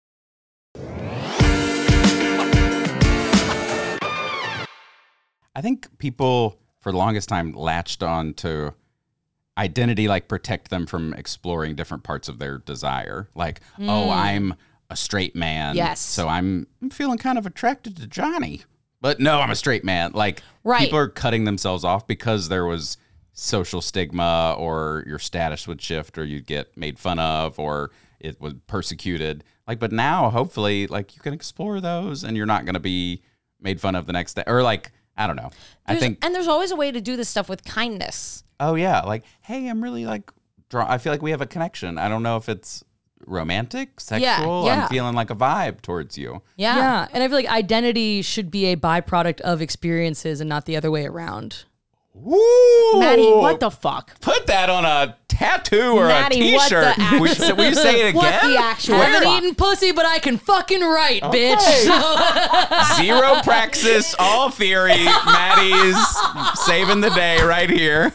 I think people for the longest time latched on to identity, like protect them from exploring different parts of their desire. Like, oh, I'm a straight man. Yes. So I'm feeling kind of attracted to Johnny. But no, I'm a straight man. Like, Right. people are cutting themselves off because there was social stigma, or your status would shift, or you'd get made fun of, or it was persecuted. Like, but now, hopefully, like, you can explore those and you're not going to be made fun of the next day. Or like, I don't know. And there's always a way to do this stuff with kindness. Oh yeah, like, hey, I'm really like I feel like we have a connection. I don't know if it's romantic, sexual. yeah. I'm feeling like a vibe towards you. Yeah. And I feel like identity should be a byproduct of experiences and not the other way around. Woo! Maddie, what the fuck? Put that on a tattoo or Maddie, a what T-shirt. the actual- Will you say it again? What the actual I haven't fuck? eaten pussy, but I can fucking write, bitch. Zero praxis, all theory. Maddie's saving the day right here.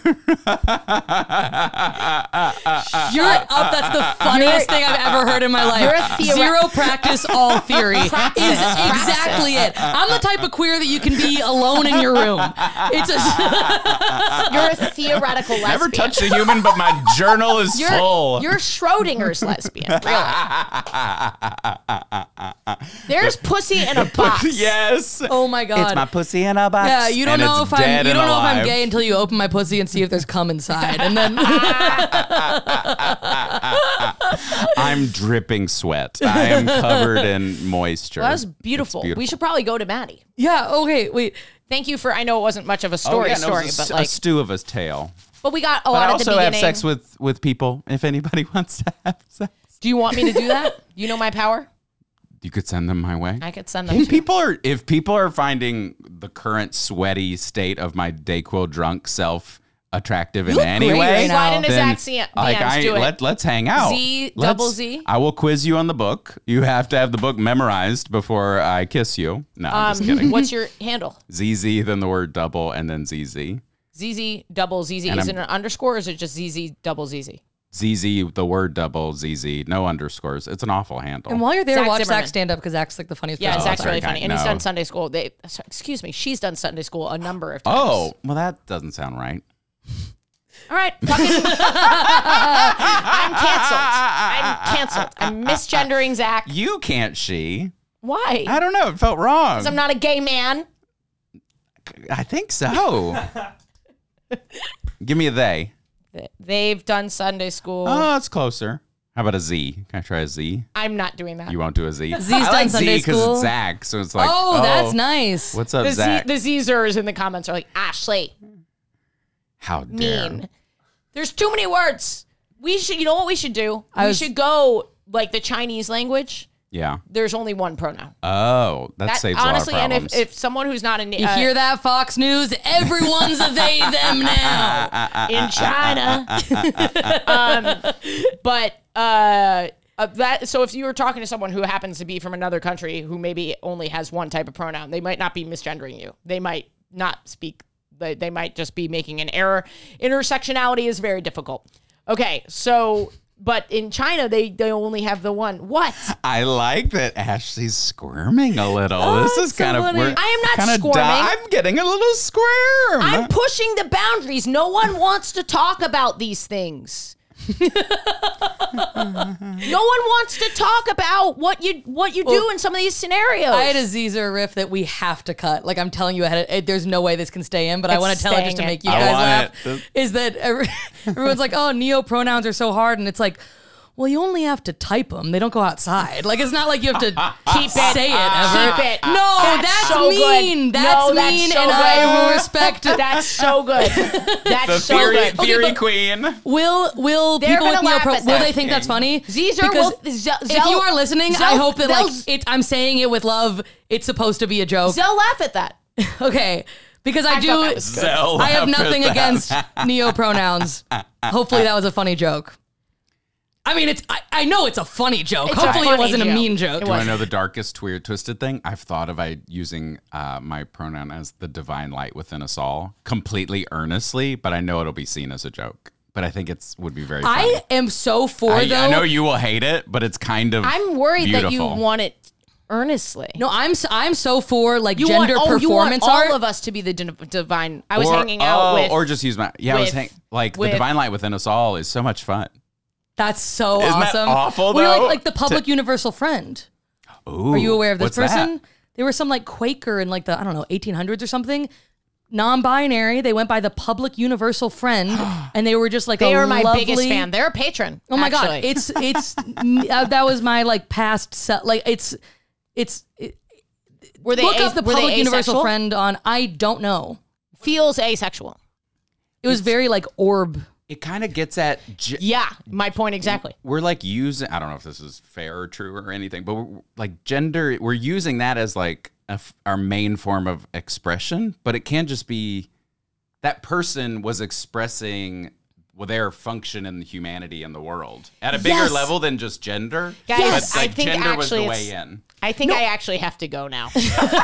That's the funniest thing I've ever heard in my life. You're a Zero practice, all theory is Practice. exactly it. I'm the type of queer that you can be alone in your room. It's a You're a theoretical lesbian. Never touched a human, but my journal is full. You're Schrodinger's lesbian, really. There's pussy in a box. Yes. Oh my God. It's my pussy in a box. Yeah, you don't and know it's if I'm dead you don't and know if I'm alive. gay until you open my pussy and see if there's cum inside. And then I'm dripping sweat. I am covered in moisture. Well, that was beautiful. It's We should probably go to Maddie. yeah, okay, wait. Thank you for. I know it wasn't much of a story, it was but a like, stew of a tale. but we got a But lot I at the also beginning. have sex with people if anybody wants to have sex. Do you want me to do that? You know my power. You could send them my way. I could send them. If people are finding the current sweaty state of my Dayquil drunk self attractive in look any great way, right now. Slide into then, Zach's like, DMs, do it. let's hang out. Z, Let's- double Z? I will quiz you on the book. You have to have the book memorized before I kiss you. No, I'm just kidding. What's your handle? ZZ, then the word double, and then ZZ. ZZ double ZZ. And Is it I'm- an underscore or is it just ZZ double ZZ? ZZ, the word double, ZZ, no underscores. It's an awful handle. And while you're there, Zach watch Zimmerman. Zach stand up because Zach's like the funniest Yeah, person. Zach's sorry, really funny. And he's no. done Sunday school. Excuse me, she's done Sunday school a number of times. Oh, well, that doesn't sound right. All right, fucking. I'm canceled. I'm misgendering Zach. You can't she. Why? I don't know. It felt wrong. I'm not a gay man. I think so. Give me a they. They've done Sunday school. Oh, it's closer. How about a Z? Can I try a Z? I'm not doing that. You won't do a Z? Z's I done like Sunday Z because school. it's Zach, so it's like, Oh, that's nice. What's up, the Zach? the Zers in the comments are like, Ashley, How dare. mean. There's too many words. We should, you know what we should do? We was- should go like the Chinese language. Yeah. There's only one pronoun. Oh, that saves honestly, a lot of and problems. if someone who's not in You hear that, Fox News? Everyone's a they, them now. in China. But that so if you were talking to someone who happens to be from another country who maybe only has one type of pronoun, they might not be misgendering you. They might not speak. They might just be making an error. Intersectionality is very difficult. Okay, so. But in China, they only have the one. What? I like that Ashley's squirming a little. Oh, this is it's so kind of funny. weird. I am not Kinda squirming. I'm getting a little squirm. I'm pushing the boundaries. No one wants to talk about these things. No one wants to talk about what you do in some of these scenarios. I had a Zeezer riff that we have to cut. Like I'm telling you ahead, there's no way this can stay in. But I It's want to tell it just to staying make you in. I guys want laugh. it. Is that everyone's like, oh, neo pronouns are so hard, and it's like, well, you only have to type them. They don't go outside. Like it's not like you have to Keep it. say it ever. Keep it. No, that's so mean. good. That's No, mean, so and good. I will respect. That's so good. That's the so theory, good. theory but- queen. Will They're people with gonna laugh neo at will that. they think that's funny? Zeezer Because will- if you are listening, I Zell- hope that they'll- I'm saying it with love. It's supposed to be a joke. They'll laugh at that. Okay, because I thought that do. was good. Zell I have laughed at nothing that. against neo pronouns. Hopefully, that was a funny joke. I mean, I know it's a funny joke. It's a Hopefully, it funny wasn't a joke. mean joke. It Do I wasn't. know the darkest, weird, twisted thing? I've thought of using my pronoun as the divine light within us all, completely earnestly, but I know it'll be seen as a joke. But I think would be very funny. I am so for though. I know you will hate it, but it's kind of I'm worried that you beautiful. want it earnestly. No, I'm so for like you gender want, performance you want art. all of us to be the divine. I was hanging out with. or just use my I was with- the divine light within us all is so much fun. That's so Isn't that awesome. awful, Well, you're though? like the public universal friend. Ooh, Are you aware of this what's person? that? They were some like Quaker in like the 1800s or something. Non-binary. They went by the public universal friend, and they were just like they a are my lovely, biggest fan. They're a patron. Oh my god, actually. it's that was my like past like it's Were they look up the were they public universal asexual? friend on I don't know. Feels asexual. It was very like orb. It kind of gets at Yeah, my point exactly. we're like using, I don't know if this is fair or true or anything, but we're, like gender, we're using that as like our main form of expression, but it can just be that person was expressing their function in humanity and the world at a bigger Yes. level than just gender. Guys, but like I think gender was the actually way it's- in. I think I actually have to go now.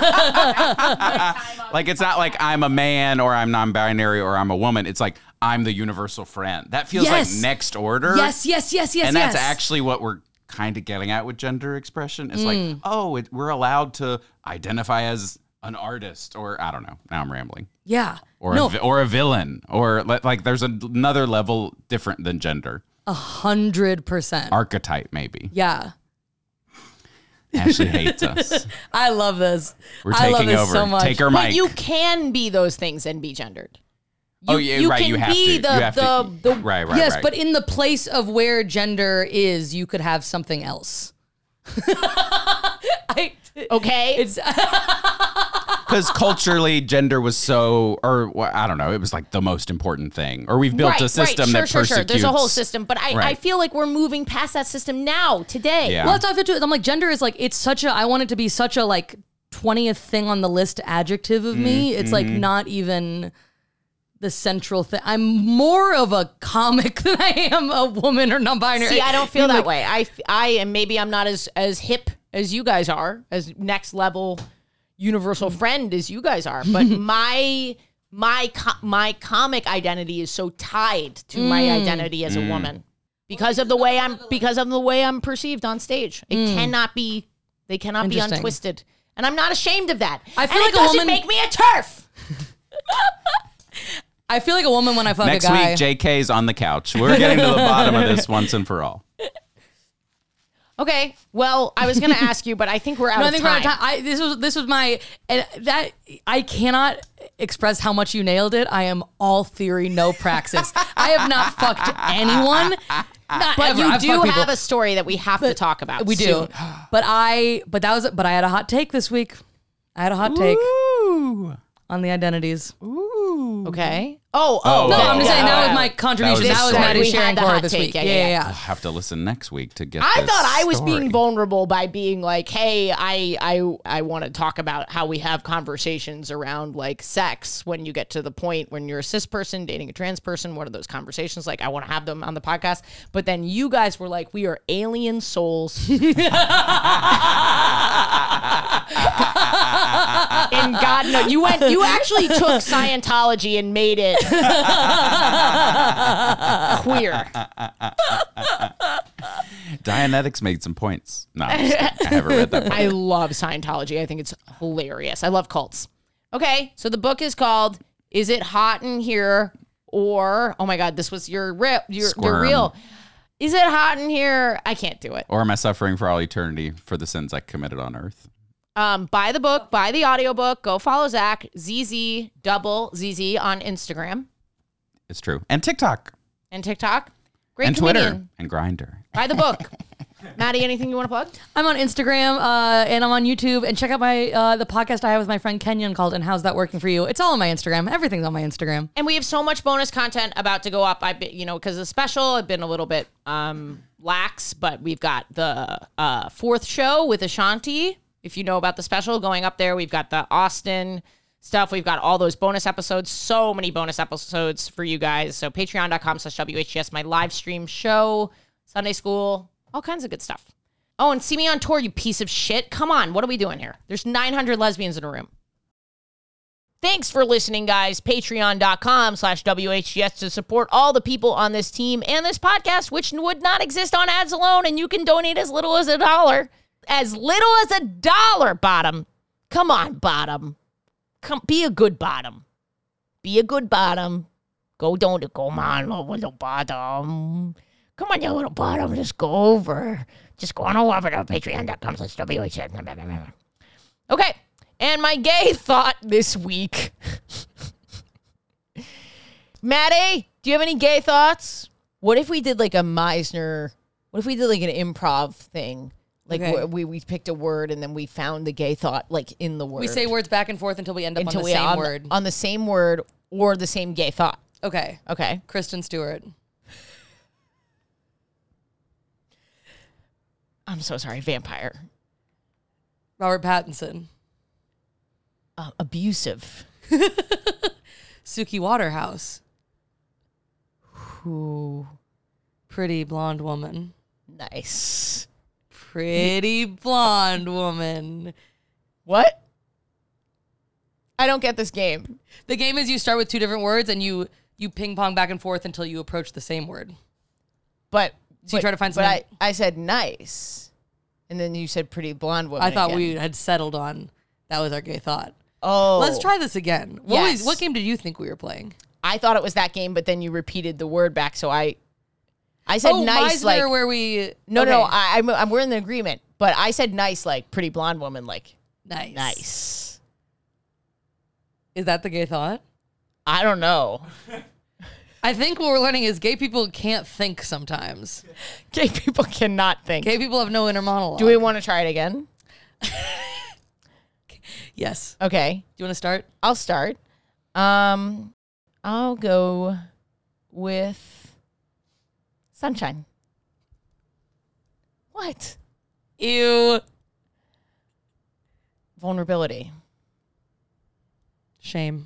Like it's not like I'm a man or I'm non-binary or I'm a woman. It's like I'm the universal friend. That feels Yes. like next order. Yes. And that's actually what we're kind of getting at with gender expression. It's like, we're allowed to identify as an artist or I don't know. Now I'm rambling. Yeah. or or a villain, or like there's another level different than gender. 100%. Archetype, maybe. Yeah. Ashley hates us. I love this. We're I love taking this over. so much. Take her But mic. you can be those things and be gendered. Right. You have be to. the- You have to. the- Right. Yes, right. but in the place of where gender is, you could have something else. Okay? It's because culturally, gender was so, or well, I don't know, it was like the most important thing. Or we've built a system that persecutes. There's a whole system, but I Right. feel like we're moving past that system now, today. Yeah. well, that's how I feel too. I'm like, gender is like, it's such a, I want it to be such a like 20th thing on the list adjective of me. It's like not even the central thing. I'm more of a comic than I am a woman or non-binary. See, I don't feel mean, that like, way. I am, maybe I'm not as hip as you guys are, as next level universal friend as you guys are, but my comic identity is so tied to my identity as a woman because of the way I'm perceived on stage. It cannot be, they cannot be Interesting. untwisted. And I'm not ashamed of that. I feel and like it a doesn't woman- make me a turf. I feel like a woman when I fuck Next a guy. week, JK's on the couch. We're getting to the bottom of this once and for all. Okay. Well, I was going to ask you, but I think we're out No, I of think time. we're out of time. This was my, and that I cannot express how much you nailed it. I am all theory, no praxis. I have not fucked anyone. Not But ever. you I've do fucked have people. a story that we have to talk about. We do. soon. But I had a hot take this week. I had a hot take Ooh. on the identities. Okay. Oh. No, Okay. I'm just saying that was my That contribution. was That was the story. Maddie We had sharing the core hot this take. week. Yeah, Yeah, yeah, yeah. I'll have to listen next week to get I this thought I was story. being vulnerable by being like, hey, I want to talk about how we have conversations around like sex when you get to the point when you're a cis person dating a trans person. What are those conversations like? I want to have them on the podcast. But then you guys were like, we are alien souls. And God knows, you actually took Scientology and made it queer. Dianetics made some points. No, I'm just kidding. I haven't read that book. I love Scientology. I think it's hilarious. I love cults. Okay, so the book is called "Is It Hot in Here?" Or oh my God, this was your Squirm. real. Is it hot in here? I can't do it. Or am I suffering for all eternity for the sins I committed on earth? Buy the book, buy the audiobook, go follow Zach, ZZ double ZZ on Instagram It's true. And TikTok. and TikTok. Great And comedian. Twitter. And Grindr. Buy the book. Maddie, anything you want to plug? I'm on Instagram and I'm on YouTube, and check out my the podcast I have with my friend Kenyon called "And How's That Working for You?" It's all on my Instagram. Everything's on my Instagram. And we have so much bonus content about to go up. I've been, because of the special, I've been a little bit lax, but we've got the fourth show with Ashanti. If you know about the special going up there, we've got the Austin stuff. We've got all those bonus episodes. So many bonus episodes for you guys. So patreon.com/WHGS, my live stream show, Sunday school, all kinds of good stuff. Oh, and see me on tour, you piece of shit. Come on, what are we doing here? There's 900 lesbians in a room. Thanks for listening, guys. Patreon.com/WHGS to support all the people on this team and this podcast, which would not exist on ads alone. And you can donate as little as $1. As little as $1, Bottom. Come on, Bottom. Come, be a good Bottom. Be a good Bottom. Go on, little Bottom. Come on, you little Bottom. Just go over. Just go on over to patreon.com/WHGS. Okay. And my gay thought this week. Maddie, do you have any gay thoughts? What if we did like a Meisner? What if we did like an improv thing? Like Okay. we picked a word and then we found the gay thought like in the word. We say words back and forth until we end up until on the we same word. on the same word or the same gay thought. Okay. Okay. Kristen Stewart. I'm so sorry. Vampire. Robert Pattinson. Abusive. Suki Waterhouse. Ooh, Pretty blonde woman. nice. Pretty blonde woman. What? I don't get this game. The game is you start with two different words and you ping pong back and forth until you approach the same word. But So you try to find but something- I said nice, and then you said pretty blonde woman. I thought again. we had settled on that was our gay thought. Oh. Let's try this again. Yes. What game did you think we were playing? I thought it was that game, but then you repeated the word back, so I said nice, Meisner, like where we no, okay. no, we're in the agreement, but I said nice, like pretty blonde woman, like nice. nice. Is that the gay thought? I don't know. I think what we're learning is gay people can't think sometimes. Gay people cannot think. Gay people have no inner monologue. Do we want to try it again? Yes. Okay, Do you want to start? I'll start. I'll go with sunshine. What? Ew. Vulnerability. Shame.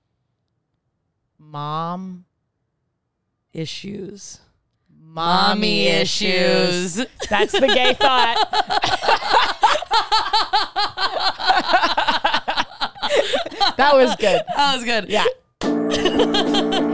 Mom. Issues. Mommy issues. That's the gay thought. That was good. That was good. Yeah.